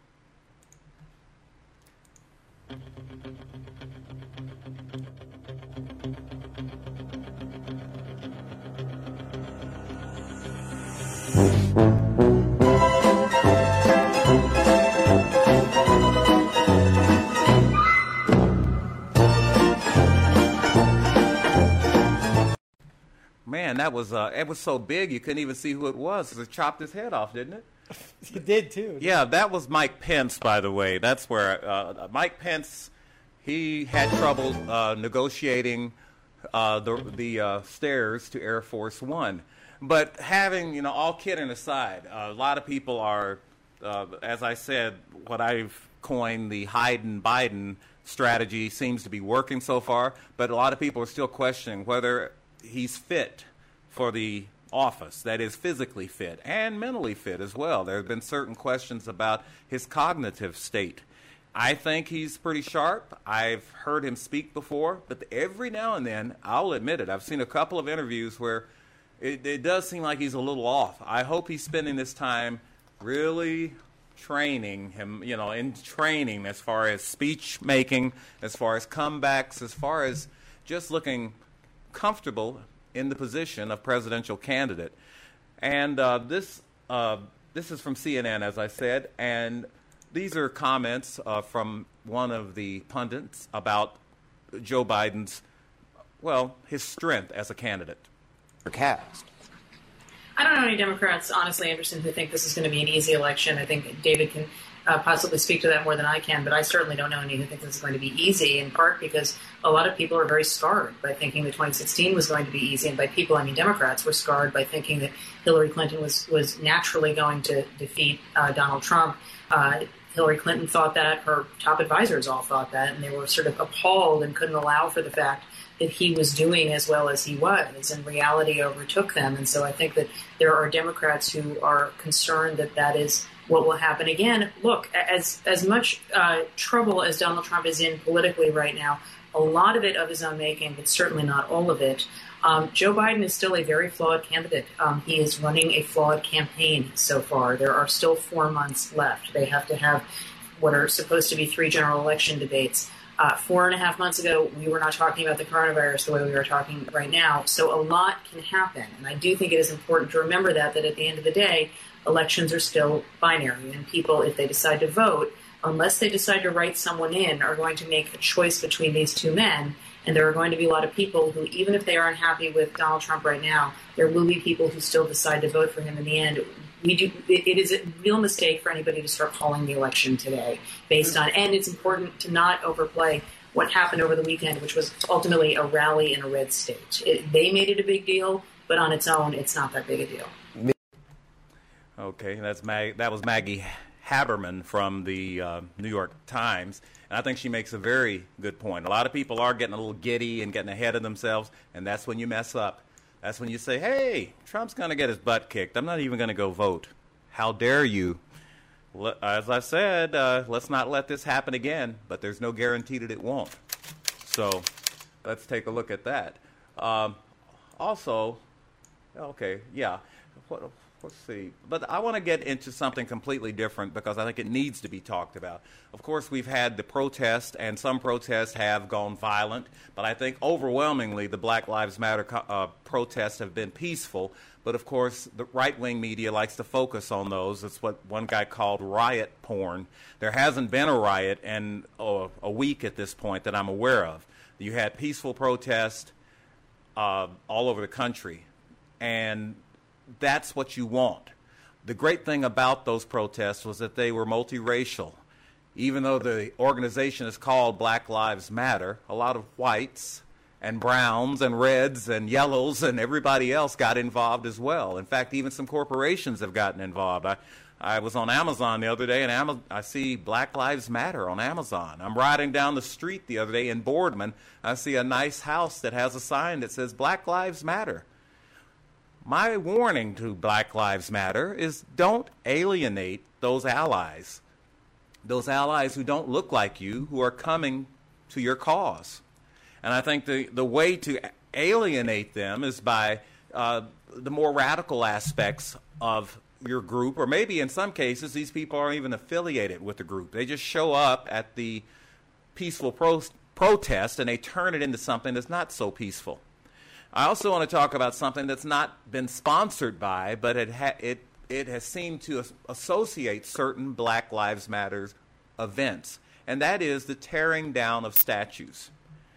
Man, that was uh, it was so big you couldn't even see who it was. It chopped his head off, didn't it? It did too. Yeah, that was Mike Pence, by the way. That's where uh, Mike Pence, he had trouble uh, negotiating uh, the the uh, stairs to Air Force One. But having, you know, all kidding aside, uh, a lot of people are, uh, as I said, what I've coined the Hayden-Biden strategy seems to be working so far. But a lot of people are still questioning whether he's fit for the office, that is physically fit and mentally fit as well. There have been certain questions about his cognitive state. I think he's pretty sharp. I've heard him speak before, but every now and then, I'll admit it, I've seen a couple of interviews where it, it does seem like he's a little off. I hope he's spending this time really training him, you know, in training as far as speech making, as far as comebacks, as far as just looking comfortable in the position of presidential candidate. And uh, this uh, this is from C N N, as I said, and these are comments uh, from one of the pundits about Joe Biden's, well, his strength as a candidate. Cast. I don't know any Democrats, honestly, Anderson, who think this is going to be an easy election. I think David can uh, possibly speak to that more than I can, but I certainly don't know any who think this is going to be easy, in part because a lot of people are very scarred by thinking that twenty sixteen was going to be easy, and by people, I mean Democrats, were scarred by thinking that Hillary Clinton was, was naturally going to defeat uh, Donald Trump. Uh, Hillary Clinton thought that, her top advisors all thought that, and they were sort of appalled and couldn't allow for the fact that he was doing as well as he was, and reality overtook them. And so I think that there are Democrats who are concerned that that is what will happen again. Look, as as much uh, trouble as Donald Trump is in politically right now, a lot of it of his own making, but certainly not all of it. Um, Joe Biden is still a very flawed candidate. Um, he is running a flawed campaign so far. There are still four months left. They have to have what are supposed to be three general election debates. Uh, four and a half months ago, we were not talking about the coronavirus the way we are talking right now. So a lot can happen. And I do think it is important to remember that, that at the end of the day, elections are still binary. And people, if they decide to vote, unless they decide to write someone in, are going to make a choice between these two men. And there are going to be a lot of people who, even if they are unhappy with Donald Trump right now, there will be people who still decide to vote for him in the end. We do. It, it is a real mistake for anybody to start calling the election today based on, and it's important to not overplay what happened over the weekend, which was ultimately a rally in a red state. It, they made it a big deal, but on its own, it's not that big a deal. Okay, that's Mag- that was Maggie Haberman from the uh, New York Times, and I think she makes a very good point. A lot of people are getting a little giddy and getting ahead of themselves, and that's when you mess up. That's when you say, hey, Trump's going to get his butt kicked. I'm not even going to go vote. How dare you? As I said, uh, let's not let this happen again, but there's no guarantee that it won't. So let's take a look at that. Um, also, okay, yeah, what, let's see. But I want to get into something completely different because I think it needs to be talked about. Of course, we've had the protest, and some protests have gone violent, but I think overwhelmingly the Black Lives Matter uh, protests have been peaceful. But, of course, the right-wing media likes to focus on those. It's what one guy called riot porn. There hasn't been a riot in oh, a week at this point that I'm aware of. You had peaceful protests uh, all over the country, and that's what you want. The great thing about those protests was that they were multiracial. Even though the organization is called Black Lives Matter, a lot of whites and browns and reds and yellows and everybody else got involved as well. In fact, even some corporations have gotten involved. I, I was on Amazon the other day, and Ama- I see Black Lives Matter on Amazon. I'm riding down the street the other day in Boardman. I see a nice house that has a sign that says Black Lives Matter. My warning to Black Lives Matter is don't alienate those allies, those allies who don't look like you, who are coming to your cause. And I think the, the way to alienate them is by uh, the more radical aspects of your group, or maybe in some cases these people aren't even affiliated with the group. They just show up at the peaceful pro- protest and they turn it into something that's not so peaceful. I also want to talk about something that's not been sponsored by, but it ha- it it has seemed to as- associate certain Black Lives Matter events, and that is the tearing down of statues.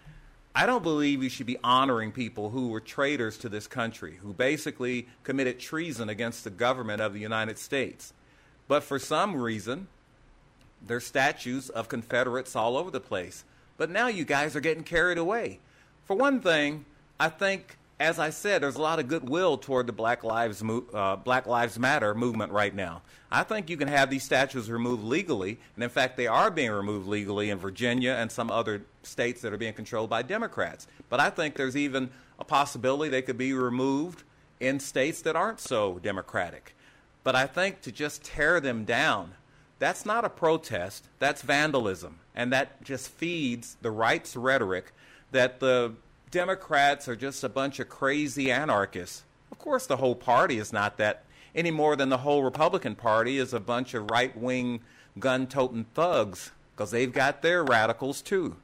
I don't believe you should be honoring people who were traitors to this country, who basically committed treason against the government of the United States. But for some reason, there's statues of Confederates all over the place. But now you guys are getting carried away. For one thing, I think, as I said, there's a lot of goodwill toward the Black Lives Mo- uh, Black Lives Matter movement right now. I think you can have these statues removed legally, and in fact, they are being removed legally in Virginia and some other states that are being controlled by Democrats. But I think there's even a possibility they could be removed in states that aren't so Democratic. But I think to just tear them down, that's not a protest, that's vandalism, and that just feeds the right's rhetoric that the Democrats are just a bunch of crazy anarchists. Of course, the whole party is not that any more than the whole Republican Party is a bunch of right-wing gun-toting thugs, because they've got their radicals too.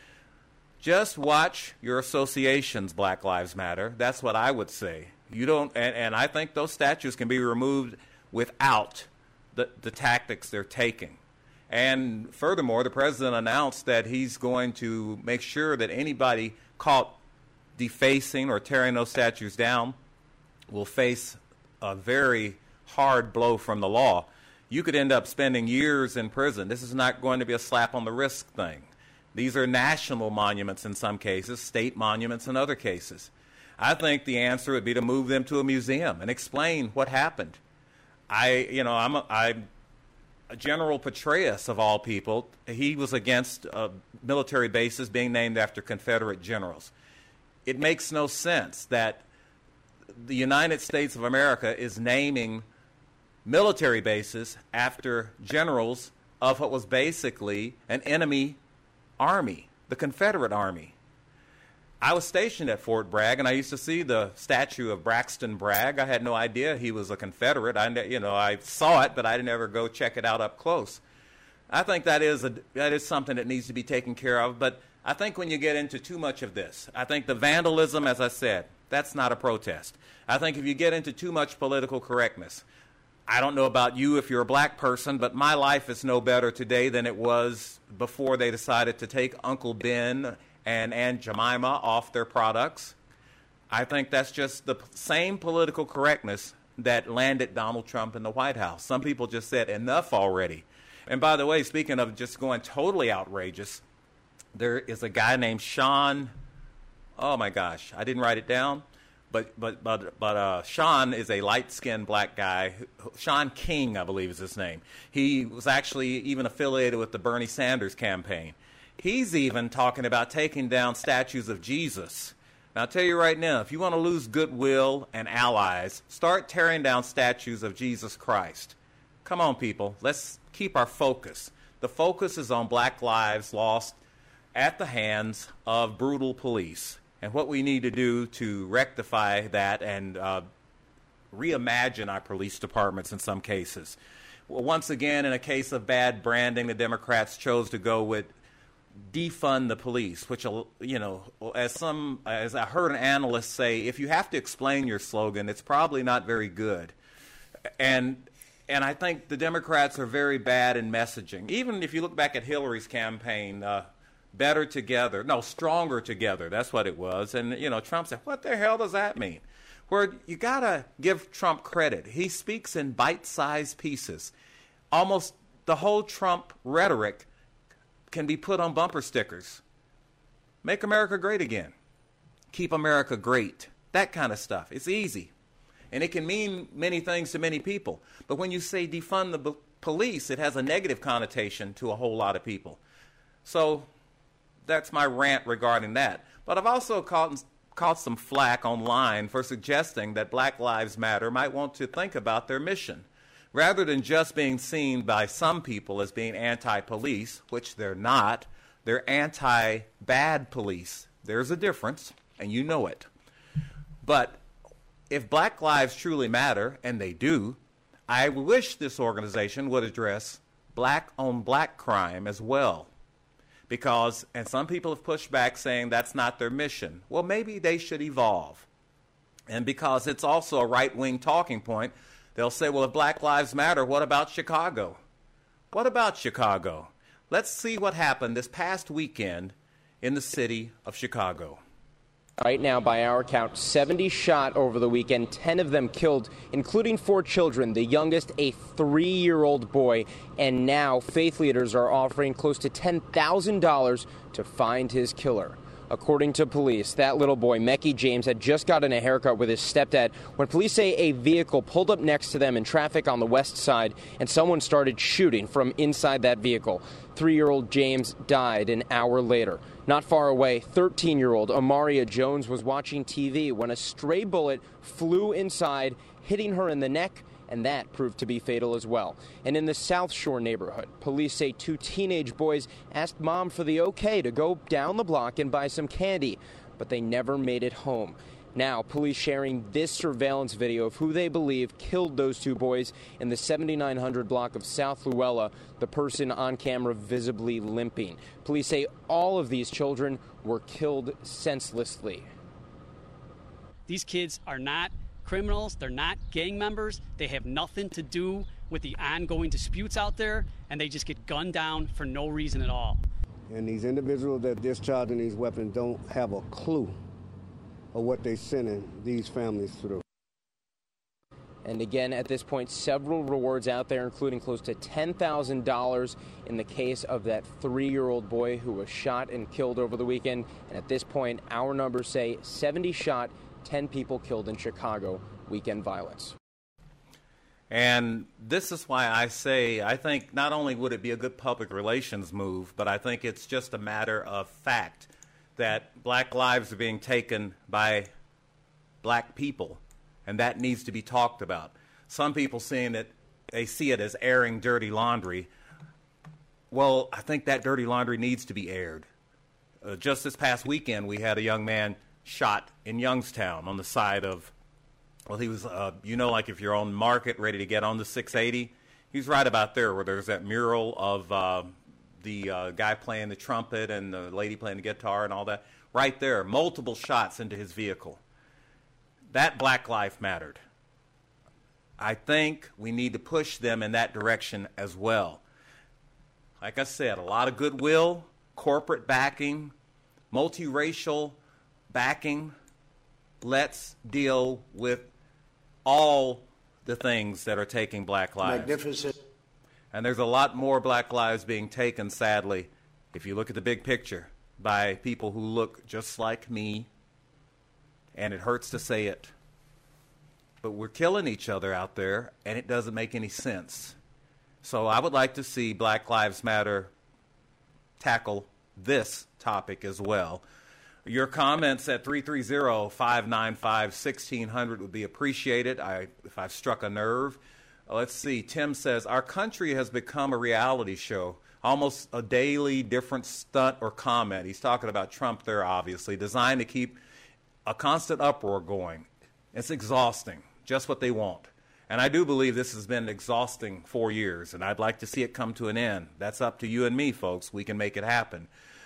Just watch your associations, Black Lives Matter. That's what I would say. You don't, and, and I think those statues can be removed without the, the tactics they're taking. And furthermore, the president announced that he's going to make sure that anybody caught defacing or tearing those statues down will face a very hard blow from the law. You could end up spending years in prison. This is not going to be a slap on the wrist thing. These are national monuments in some cases, state monuments in other cases. I think the answer would be to move them to a museum and explain what happened. I, you know, I'm a, I'm General Petraeus, of all people, he was against uh, military bases being named after Confederate generals. It makes no sense that the United States of America is naming military bases after generals of what was basically an enemy army, the Confederate Army. I was stationed at Fort Bragg, and I used to see the statue of Braxton Bragg. I had no idea he was a Confederate. I, you know, I saw it, but I didn't ever go check it out up close. I think that is a, that is something that needs to be taken care of. But I think when you get into too much of this, I think the vandalism, as I said, that's not a protest. I think if you get into too much political correctness, I don't know about you if you're a black person, but my life is no better today than it was before they decided to take Uncle Ben and Aunt Jemima off their products. I think that's just the same political correctness that landed Donald Trump in the White House. Some people just said enough already. And by the way, speaking of just going totally outrageous, there is a guy named Sean, oh my gosh, I didn't write it down, but but but but uh, Sean is a light-skinned black guy. Sean King, I believe is his name. He was actually even affiliated with the Bernie Sanders campaign. He's even talking about taking down statues of Jesus. Now, I'll tell you right now, if you want to lose goodwill and allies, start tearing down statues of Jesus Christ. Come on, people. Let's keep our focus. The focus is on black lives lost at the hands of brutal police, and what we need to do to rectify that and uh, reimagine our police departments in some cases. Well, once again, in a case of bad branding, the Democrats chose to go with defund the police, which, you know, as some, as I heard an analyst say, if you have to explain your slogan, it's probably not very good. And and I think the Democrats are very bad in messaging. Even if you look back at Hillary's campaign, uh, better together, no, stronger together, that's what it was. And, you know, Trump said, what the hell does that mean? Where you got to give Trump credit. He speaks in bite-sized pieces. Almost the whole Trump rhetoric can be put on bumper stickers. Make America great again. Keep America great. That kind of stuff. It's easy. And it can mean many things to many people. But when you say defund the b- police, it has a negative connotation to a whole lot of people. So that's my rant regarding that. But I've also caught, caught some flack online for suggesting that Black Lives Matter might want to think about their mission. Rather than just being seen by some people as being anti-police, which they're not, they're anti-bad police. There's a difference, and you know it. But if black lives truly matter, and they do, I wish this organization would address black-on-black crime as well. Because, and some people have pushed back saying that's not their mission. Well, maybe they should evolve. And because it's also a right-wing talking point, they'll say, well, if Black Lives Matter, what about Chicago? What about Chicago? Let's see what happened this past weekend in the city of Chicago. Right now, by our count, seventy shot over the weekend, ten of them killed, including four children, the youngest a three-year-old boy. And now faith leaders are offering close to ten thousand dollars to find his killer. According to police, that little boy, Mecky James, had just gotten a haircut with his stepdad when police say a vehicle pulled up next to them in traffic on the west side and someone started shooting from inside that vehicle. Three-year-old James died an hour later. Not far away, thirteen-year-old Amaria Jones was watching T V when a stray bullet flew inside, hitting her in the neck, and that proved to be fatal as well. And in the South Shore neighborhood, police say two teenage boys asked mom for the okay to go down the block and buy some candy, but they never made it home. Now, police sharing this surveillance video of who they believe killed those two boys in the seventy-nine hundred block of South Luella, the person on camera visibly limping. Police say all of these children were killed senselessly. These kids are not criminals. They're not gang members. They have nothing to do with the ongoing disputes out there, and they just get gunned down for no reason at all. And these individuals that discharging these weapons don't have a clue of what they're sending these families through. And again, at this point, several rewards out there, including close to ten thousand dollars in the case of that three-year-old boy who was shot and killed over the weekend. And at this point, our numbers say seventy shot, ten people killed in Chicago, weekend violence. And this is why I say I think not only would it be a good public relations move, but I think it's just a matter of fact that black lives are being taken by black people, and that needs to be talked about. Some people seeing it, they see it as airing dirty laundry. Well, I think that dirty laundry needs to be aired. Uh, just this past weekend, we had a young man shot in Youngstown on the side of, well, he was, uh, you know, like if you're on Market ready to get on the six eighty, he's right about there where there's that mural of uh, the uh, guy playing the trumpet and the lady playing the guitar and all that. Right there, multiple shots into his vehicle. That black life mattered. I think we need to push them in that direction as well. Like I said, a lot of goodwill, corporate backing, multiracial backing. Let's deal with all the things that are taking black lives. Magnificent. And there's a lot more black lives being taken, sadly, if you look at the big picture, by people who look just like me. And it hurts to say it. But we're killing each other out there, and it doesn't make any sense. So I would like to see Black Lives Matter tackle this topic as well. Your comments at three three zero, five nine five, one six zero zero would be appreciated I, if I've struck a nerve. Uh, let's see. Tim says, our country has become a reality show, almost a daily different stunt or comment. He's talking about Trump there, obviously, designed to keep a constant uproar going. It's exhausting, just what they want. And I do believe this has been exhausting four years, and I'd like to see it come to an end. That's up to you and me, folks. We can make it happen.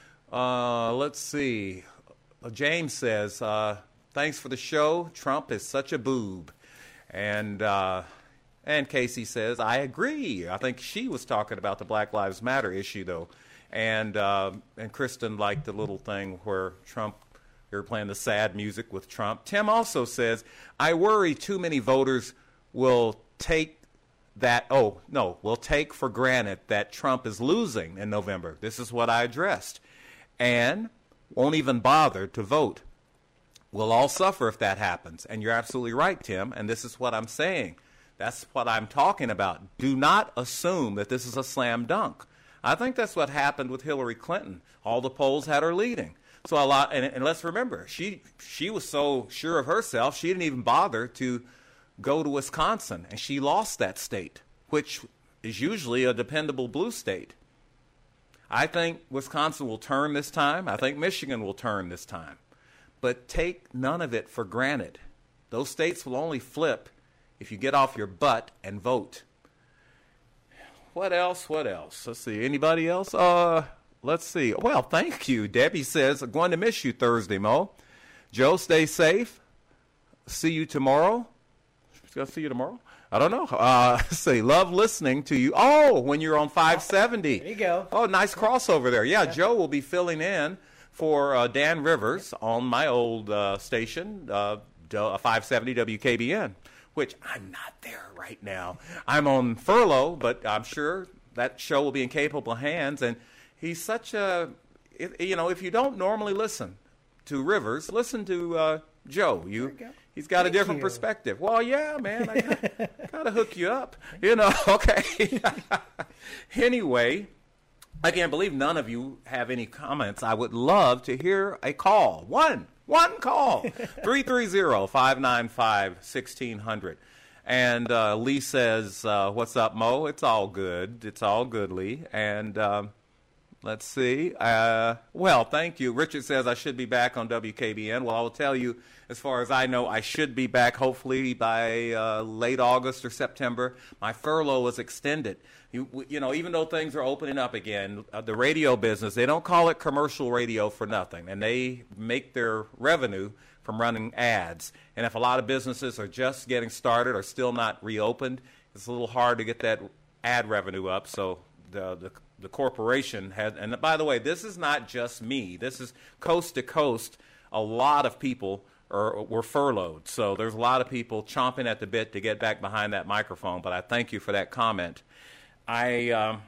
Uh, let's see. James says, uh, thanks for the show. Trump is such a boob. And uh, and Casey says, I agree. I think she was talking about the Black Lives Matter issue, though. And uh, and Kristen liked the little thing where Trump, they were playing the sad music with Trump. Tim also says, I worry too many voters will take that, oh, no, will take for granted that Trump is losing in November. This is what I addressed. And won't even bother to vote. We'll all suffer if that happens. And you're absolutely right, Tim, and this is what I'm saying. That's what I'm talking about. Do not assume that this is a slam dunk. I think that's what happened with Hillary Clinton. All the polls had her leading. So a lot, and, and let's remember, she she was so sure of herself, she didn't even bother to go to Wisconsin, and she lost that state, which is usually a dependable blue state. I think Wisconsin will turn this time. I think Michigan will turn this time. But take none of it for granted. Those states will only flip if you get off your butt and vote. What else? What else? Let's see. Anybody else? Uh, let's see. Well, thank you. Debbie says, I'm going to miss you Thursday, Mo. Joe, stay safe. See you tomorrow. I'll see you tomorrow. I don't know. Uh, say, love listening to you. Oh, when you're on five seventy. There you go. Oh, nice crossover there. Yeah, yeah. Joe will be filling in for uh, Dan Rivers on my old uh, station, uh, five seventy W K B N, which I'm not there right now. I'm on furlough, but I'm sure that show will be in capable hands. And he's such a, you know, if you don't normally listen to Rivers, listen to uh, Joe. You. There you go. He's got Thank a different you. perspective. Well, yeah, man, I got to hook you up. You know, okay. Anyway, I can't believe none of you have any comments. I would love to hear a call. One, one call. three three zero, five nine five, one six zero zero. And uh, Lee says, uh, what's up, Mo? It's all good. It's all good, Lee. And um, let's see. Uh, well, thank you. Richard says I should be back on W K B N. Well, I will tell you, as far as I know, I should be back hopefully by uh, late August or September. My furlough was extended. You, you know, even though things are opening up again, uh, the radio business, they don't call it commercial radio for nothing. And they make their revenue from running ads. And if a lot of businesses are just getting started or still not reopened, it's a little hard to get that ad revenue up. So the the The corporation has, and by the way, this is not just me. This is coast to coast. A lot of people are, were furloughed. So there's a lot of people chomping at the bit to get back behind that microphone. But I thank you for that comment. I um,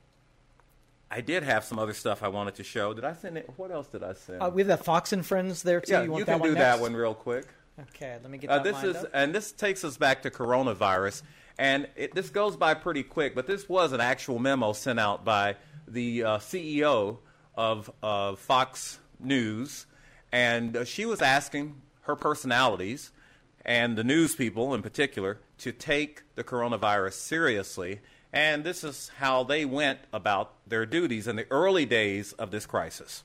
I did have some other stuff I wanted to show. Did I send it? What else did I send? Uh, we have that Fox and Friends there, too. Yeah, you, want you that can one do next? that one real quick. Okay, let me get uh, that this lined is, up. And this takes us back to coronavirus. And it, this goes by pretty quick, but this was an actual memo sent out by the uh, C E O of uh, Fox News, and uh, she was asking her personalities, and the news people in particular, to take the coronavirus seriously, and this is how they went about their duties in the early days of this crisis.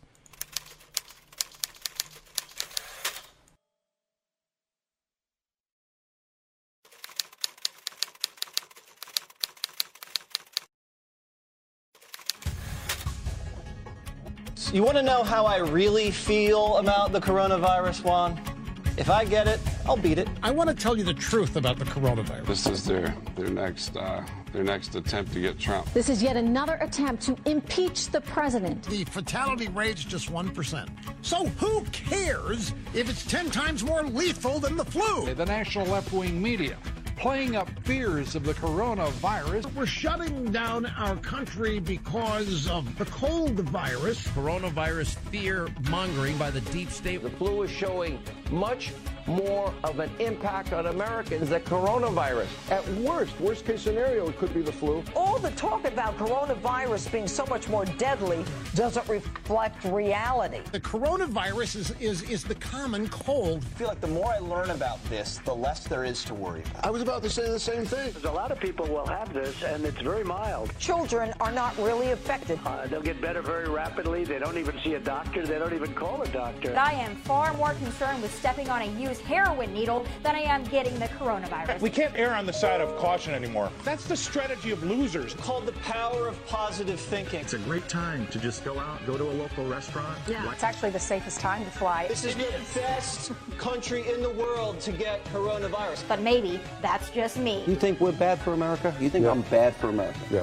You want to know how I really feel about the coronavirus, Juan? If I get it, I'll beat it. I want to tell you the truth about the coronavirus. This is their their next uh, their next attempt to get Trump. This is yet another attempt to impeach the president. The fatality rate's just one percent. So who cares if it's ten times more lethal than the flu? The national left-wing media playing up fears of the coronavirus. We're shutting down our country because of the cold virus. Coronavirus fear-mongering by the deep state. The flu is showing much more of an impact on Americans than coronavirus. At worst, worst case scenario, it could be the flu. All the talk about coronavirus being so much more deadly doesn't reflect reality. The coronavirus is, is, is the common cold. I feel like the more I learn about this, the less there is to worry about. I was about to say the same thing. A lot of people will have this, and it's very mild. Children are not really affected. Uh, they'll get better very rapidly. They don't even see a doctor. They don't even call a doctor. I am far more concerned with stepping on a used heroin needle than I am getting the coronavirus. We can't err on the side of caution anymore. That's the strategy of losers. It's called the power of positive thinking. It's a great time to just go out, go to a local restaurant. Yeah, it's actually the safest time to fly. This is the best country in the world to get coronavirus. But maybe that's just me. You think we're bad for America? You think yeah. I'm bad for America? Yeah.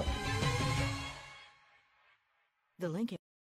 The link.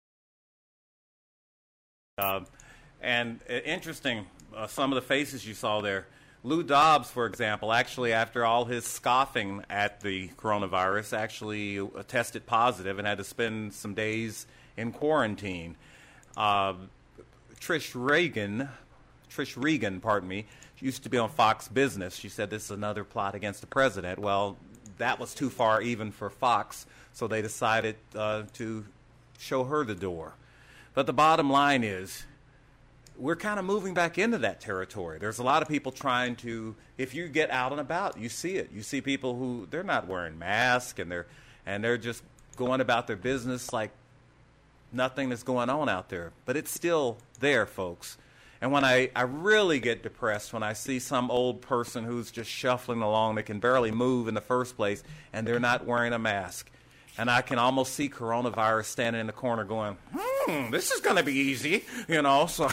Uh, and uh, interesting, uh, some of the faces you saw there. Lou Dobbs, for example, actually after all his scoffing at the coronavirus, actually uh, tested positive and had to spend some days in quarantine. Uh, Trish Reagan, Trish Regan, pardon me, used to be on Fox Business. She said this is another plot against the president. Well, that was too far even for Fox, so they decided uh, to show her the door. But the bottom line is, we're kind of moving back into that territory. There's a lot of people trying to, if you get out and about, you see it. You see people who, they're not wearing masks, and they're, and they're just going about their business like nothing is going on out there. But it's still there, folks. And when I, I really get depressed when I see some old person who's just shuffling along, they can barely move in the first place, and they're not wearing a mask. And I can almost see coronavirus standing in the corner going, hmm, this is going to be easy, you know. So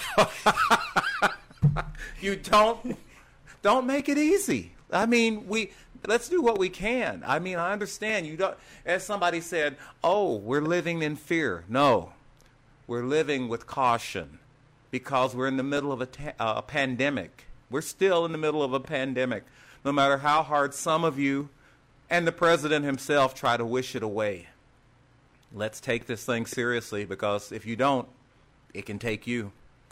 you don't, don't make it easy. I mean, we let's do what we can. I mean, I understand. You don't, as somebody said, oh, we're living in fear. No, we're living with caution. Because we're in the middle of a, ta- uh, a pandemic. We're still in the middle of a pandemic. No matter how hard some of you and the president himself try to wish it away. Let's take this thing seriously, because if you don't, it can take you.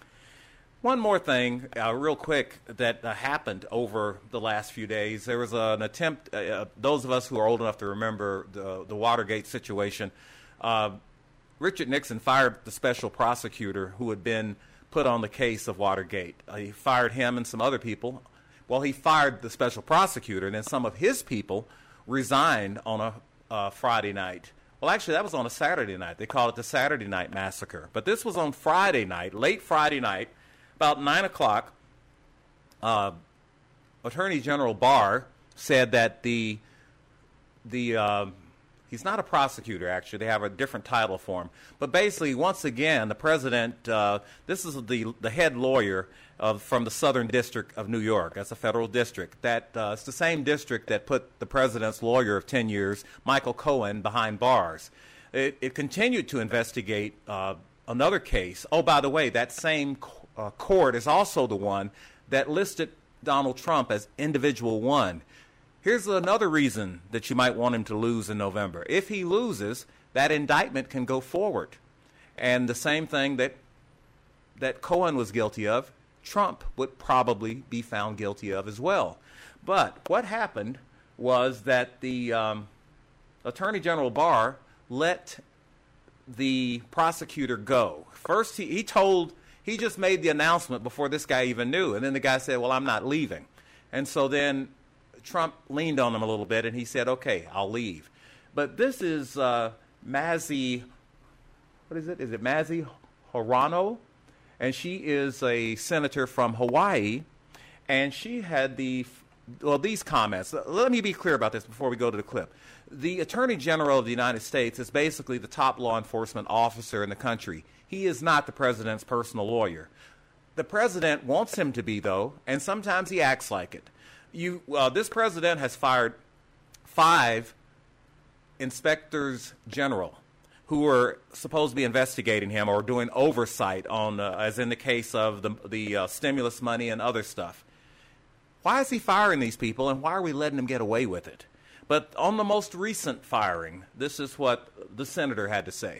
One more thing, uh, real quick, that uh, happened over the last few days. There was uh, an attempt, uh, those of us who are old enough to remember the, the Watergate situation, uh, Richard Nixon fired the special prosecutor who had been put on the case of Watergate. Uh, he fired him and some other people. Well, he fired the special prosecutor, and then some of his people resigned on a uh, Friday night. Well, actually, that was on a Saturday night. They call it the Saturday Night Massacre. But this was on Friday night, late Friday night, about nine o'clock. Uh, Attorney General Barr said that the the uh, he's not a prosecutor, actually. They have a different title for him. But basically, once again, the president, uh, this is the the head lawyer of, from the Southern District of New York. That's a federal district. That uh, it's the same district that put the president's lawyer of ten years, Michael Cohen, behind bars. It, it continued to investigate uh, another case. Oh, by the way, that same uh, court is also the one that listed Donald Trump as individual one. Here's another reason that you might want him to lose in November. If he loses, that indictment can go forward. And the same thing that that Cohen was guilty of, Trump would probably be found guilty of as well. But what happened was that the um, Attorney General Barr let the prosecutor go. First, he, he told, he just made the announcement before this guy even knew. And then the guy said, well, I'm not leaving. And so then Trump leaned on him a little bit, and he said, okay, I'll leave. But this is uh, Mazie, what is it? Is it Mazie Hirono? And she is a senator from Hawaii, and she had the, well, these comments. Let me be clear about this before we go to the clip. The Attorney General of the United States is basically the top law enforcement officer in the country. He is not the president's personal lawyer. the president wants him to be, though, and sometimes he acts like it. You, uh, this president has fired five inspectors general who were supposed to be investigating him or doing oversight on, uh, as in the case of the, the uh, stimulus money and other stuff. Why is he firing these people, and why are we letting him get away with it? But on the most recent firing, this is what the senator had to say.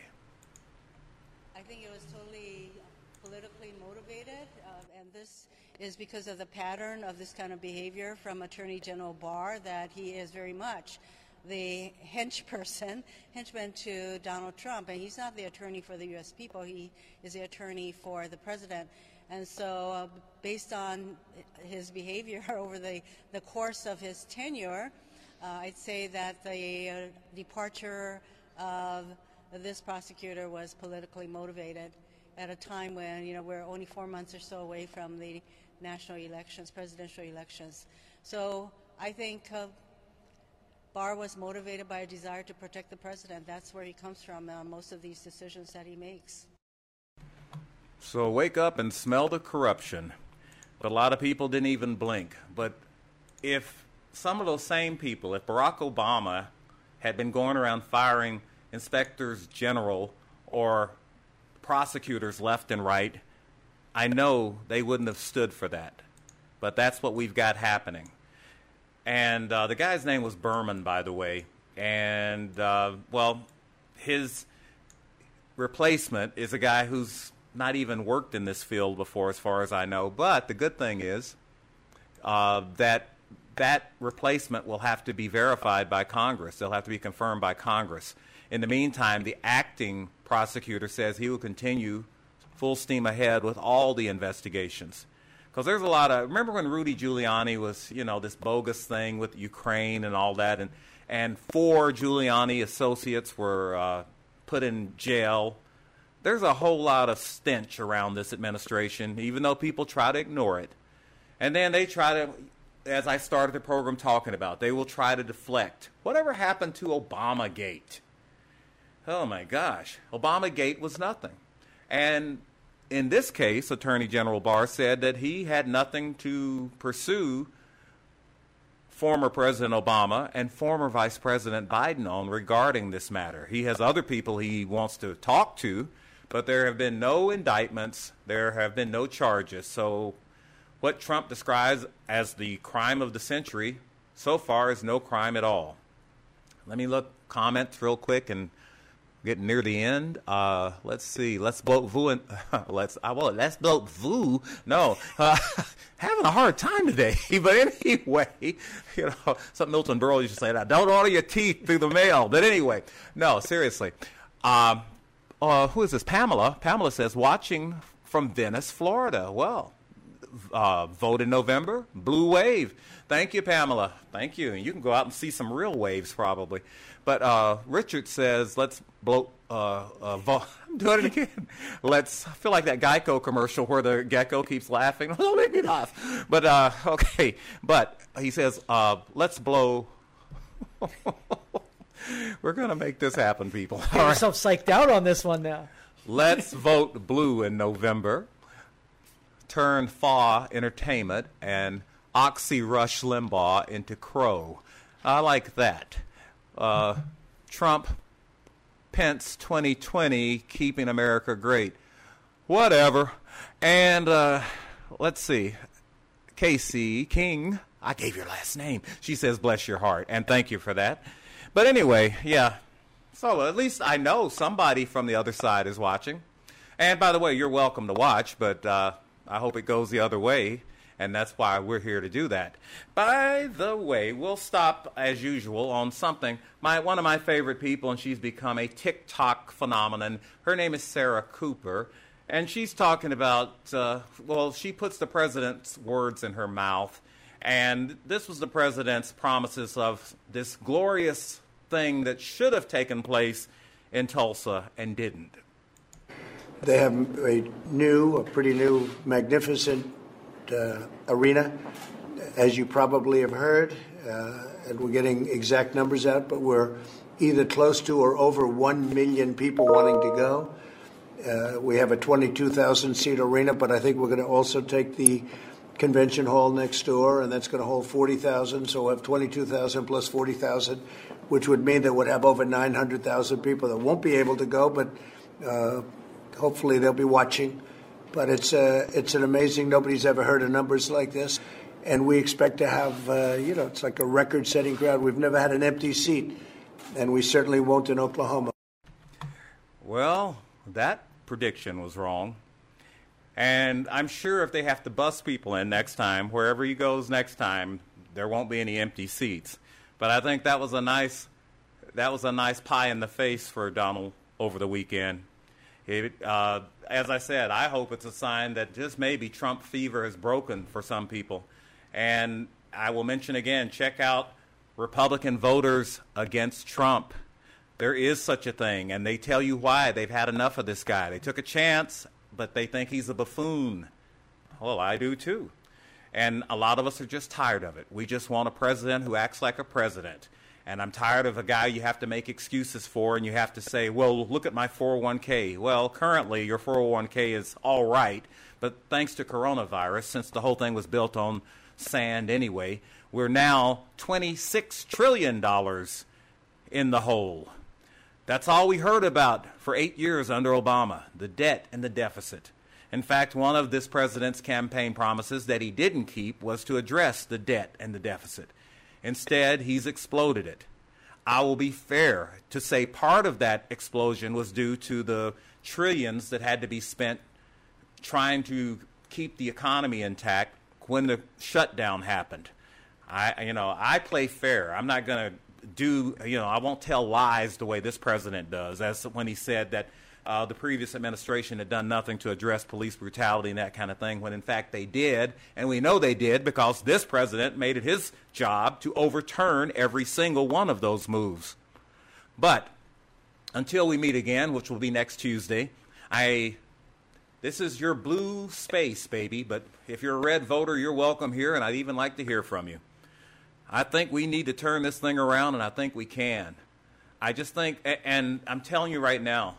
I think it was totally politically motivated, uh, and this is because of the pattern of this kind of behavior from Attorney General Barr, that he is very much the hench person, henchman to Donald Trump, and he's not the attorney for the U S people, he is the attorney for the president. And so uh, based on his behavior over the, the course of his tenure, uh, I'd say that the uh, departure of this prosecutor was politically motivated at a time when, you know, we're only four months or so away from the national elections, presidential elections. So I think uh, Barr was motivated by a desire to protect the president. That's where he comes from on most of these decisions that he makes. So wake up and smell the corruption. But a lot of people didn't even blink. But if some of those same people, if Barack Obama had been going around firing inspectors general or prosecutors left and right, I know they wouldn't have stood for that. But that's what we've got happening. And uh, the guy's name was Berman, by the way. And, uh, well, his replacement is a guy who's not even worked in this field before, as far as I know. But the good thing is uh, that that replacement will have to be verified by Congress. They'll have to be confirmed by Congress. In the meantime, the acting prosecutor says he will continue full steam ahead with all the investigations. Because there's a lot of, remember when Rudy Giuliani was, you know, this bogus thing with Ukraine and all that, and, and four Giuliani associates were uh, put in jail. There's a whole lot of stench around this administration, even though people try to ignore it. And then they try to, as I started the program talking about, they will try to deflect. Whatever happened to Obamagate? Oh my gosh, Obamagate was nothing. And in this case, Attorney General Barr said that he had nothing to pursue former President Obama and former Vice President Biden on regarding this matter. He has other people he wants to talk to, but there have been no indictments. There have been no charges. So what Trump describes as the crime of the century so far is no crime at all. Let me look comments real quick and getting near the end. Uh, let's see. Let's vote Vu. And, uh, let's. I will. Let's vote Vu. No, uh, having a hard time today. But anyway, you know, something Milton Berle used to say. That don't order your teeth through the mail. But anyway, no, seriously. Um, uh, who is this? Pamela. Pamela says watching from Venice, Florida. Well, uh, vote in November. Blue wave. Thank you, Pamela. Thank you. And you can go out and see some real waves probably. But uh, Richard says, let's blow, uh, uh, vo- I'm doing it again. Let's, I feel like that Geico commercial where the gecko keeps laughing. Don't make me laugh. But, uh, okay. But he says, uh, let's blow. We're going to make this happen, people. Get yourself psyched out on this one now. Let's vote blue in November. Turn F A Entertainment and Oxy Rush Limbaugh into Crow. I like that. Uh, Trump, Pence twenty twenty, keeping America great. Whatever. And uh, let's see. Casey King, I gave your last name. She says, bless your heart. And thank you for that. But anyway, yeah. So at least I know somebody from the other side is watching. And by the way, you're welcome to watch, but uh, I hope it goes the other way. And that's why we're here to do that. By the way, we'll stop, as usual, on something. My One of my favorite people, and she's become a TikTok phenomenon. Her name is Sarah Cooper. And she's talking about, uh, well, she puts the president's words in her mouth. And this was the president's promises of this glorious thing that should have taken place in Tulsa and didn't. They have a new, a pretty new, magnificent Uh, arena, as you probably have heard, uh, and we're getting exact numbers out, but we're either close to or over one million people wanting to go. Uh, we have a twenty-two thousand seat arena, but I think we're going to also take the convention hall next door, and that's going to hold forty thousand. So we'll have twenty-two thousand plus forty thousand, which would mean that we'd have over nine hundred thousand people that won't be able to go, but uh, hopefully they'll be watching. But it's uh, it's an amazing. Nobody's ever heard of numbers like this, and we expect to have uh, you know it's like a record-setting crowd. We've never had an empty seat, and we certainly won't in Oklahoma. Well, that prediction was wrong. And I'm sure if they have to bus people in next time, wherever he goes next time, there won't be any empty seats. But I think that was a nice, that was a nice pie in the face for Donald over the weekend. It, uh, as I said, I hope it's a sign that just maybe Trump fever is broken for some people. And I will mention again, check out Republican voters against Trump. There is such a thing, and they tell you why. They've had enough of this guy. They took a chance, but they think he's a buffoon. Well, I do too. And a lot of us are just tired of it. We just want a president who acts like a president. And I'm tired of a guy you have to make excuses for, and you have to say, well, look at my four oh one k. Well, currently your four oh one k is all right, but thanks to coronavirus, since the whole thing was built on sand anyway, we're now twenty-six trillion dollars in the hole. That's all we heard about for eight years under Obama, the debt and the deficit. In fact, one of this president's campaign promises that he didn't keep was to address the debt and the deficit. Instead, he's exploded it. I will be fair to say part of that explosion was due to the trillions that had to be spent trying to keep the economy intact when the shutdown happened. I, you know, I play fair. I'm not going to do, you know, I won't tell lies the way this president does, as when he said that uh, the previous administration had done nothing to address police brutality and that kind of thing, when in fact they did, and we know they did because this president made it his job to overturn every single one of those moves. But until we meet again, which will be next Tuesday, I, this is your blue space, baby, but if you're a red voter, you're welcome here, and I'd even like to hear from you. I think we need to turn this thing around, and I think we can. I just think, and I'm telling you right now,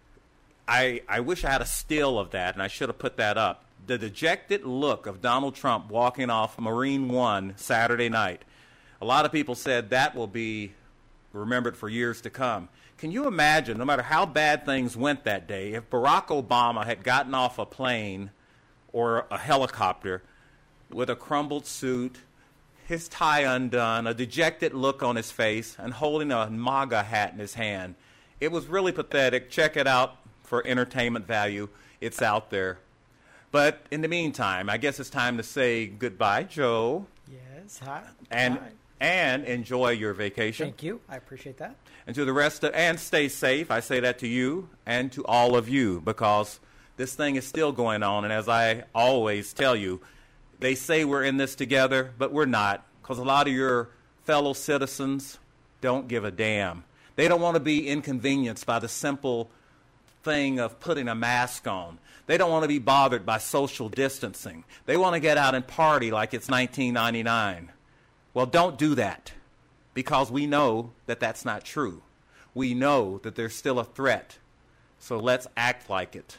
I, I wish I had a still of that, and I should have put that up. The dejected look of Donald Trump walking off Marine One Saturday night. A lot of people said that will be remembered for years to come. Can you imagine, no matter how bad things went that day, if Barack Obama had gotten off a plane or a helicopter with a crumbled suit, his tie undone, a dejected look on his face, and holding a MAGA hat in his hand. It was really pathetic. Check it out for entertainment value. It's out there. But in the meantime, I guess it's time to say goodbye, Joe. Yes, hi. And hi. and enjoy your vacation. Thank you. I appreciate that. And to the rest of, and stay safe. I say that to you and to all of you, because this thing is still going on. And as I always tell you, they say we're in this together, but we're not, because a lot of your fellow citizens don't give a damn. They don't want to be inconvenienced by the simple thing of putting a mask on. They don't want to be bothered by social distancing. They want to get out and party like it's nineteen ninety-nine. Well, don't do that, because we know that that's not true. We know that there's still a threat, so let's act like it.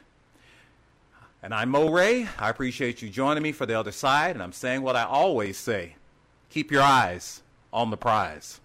And I'm Mo Ray. I appreciate you joining me for The Other Side, and I'm saying what I always say. Keep your eyes on the prize.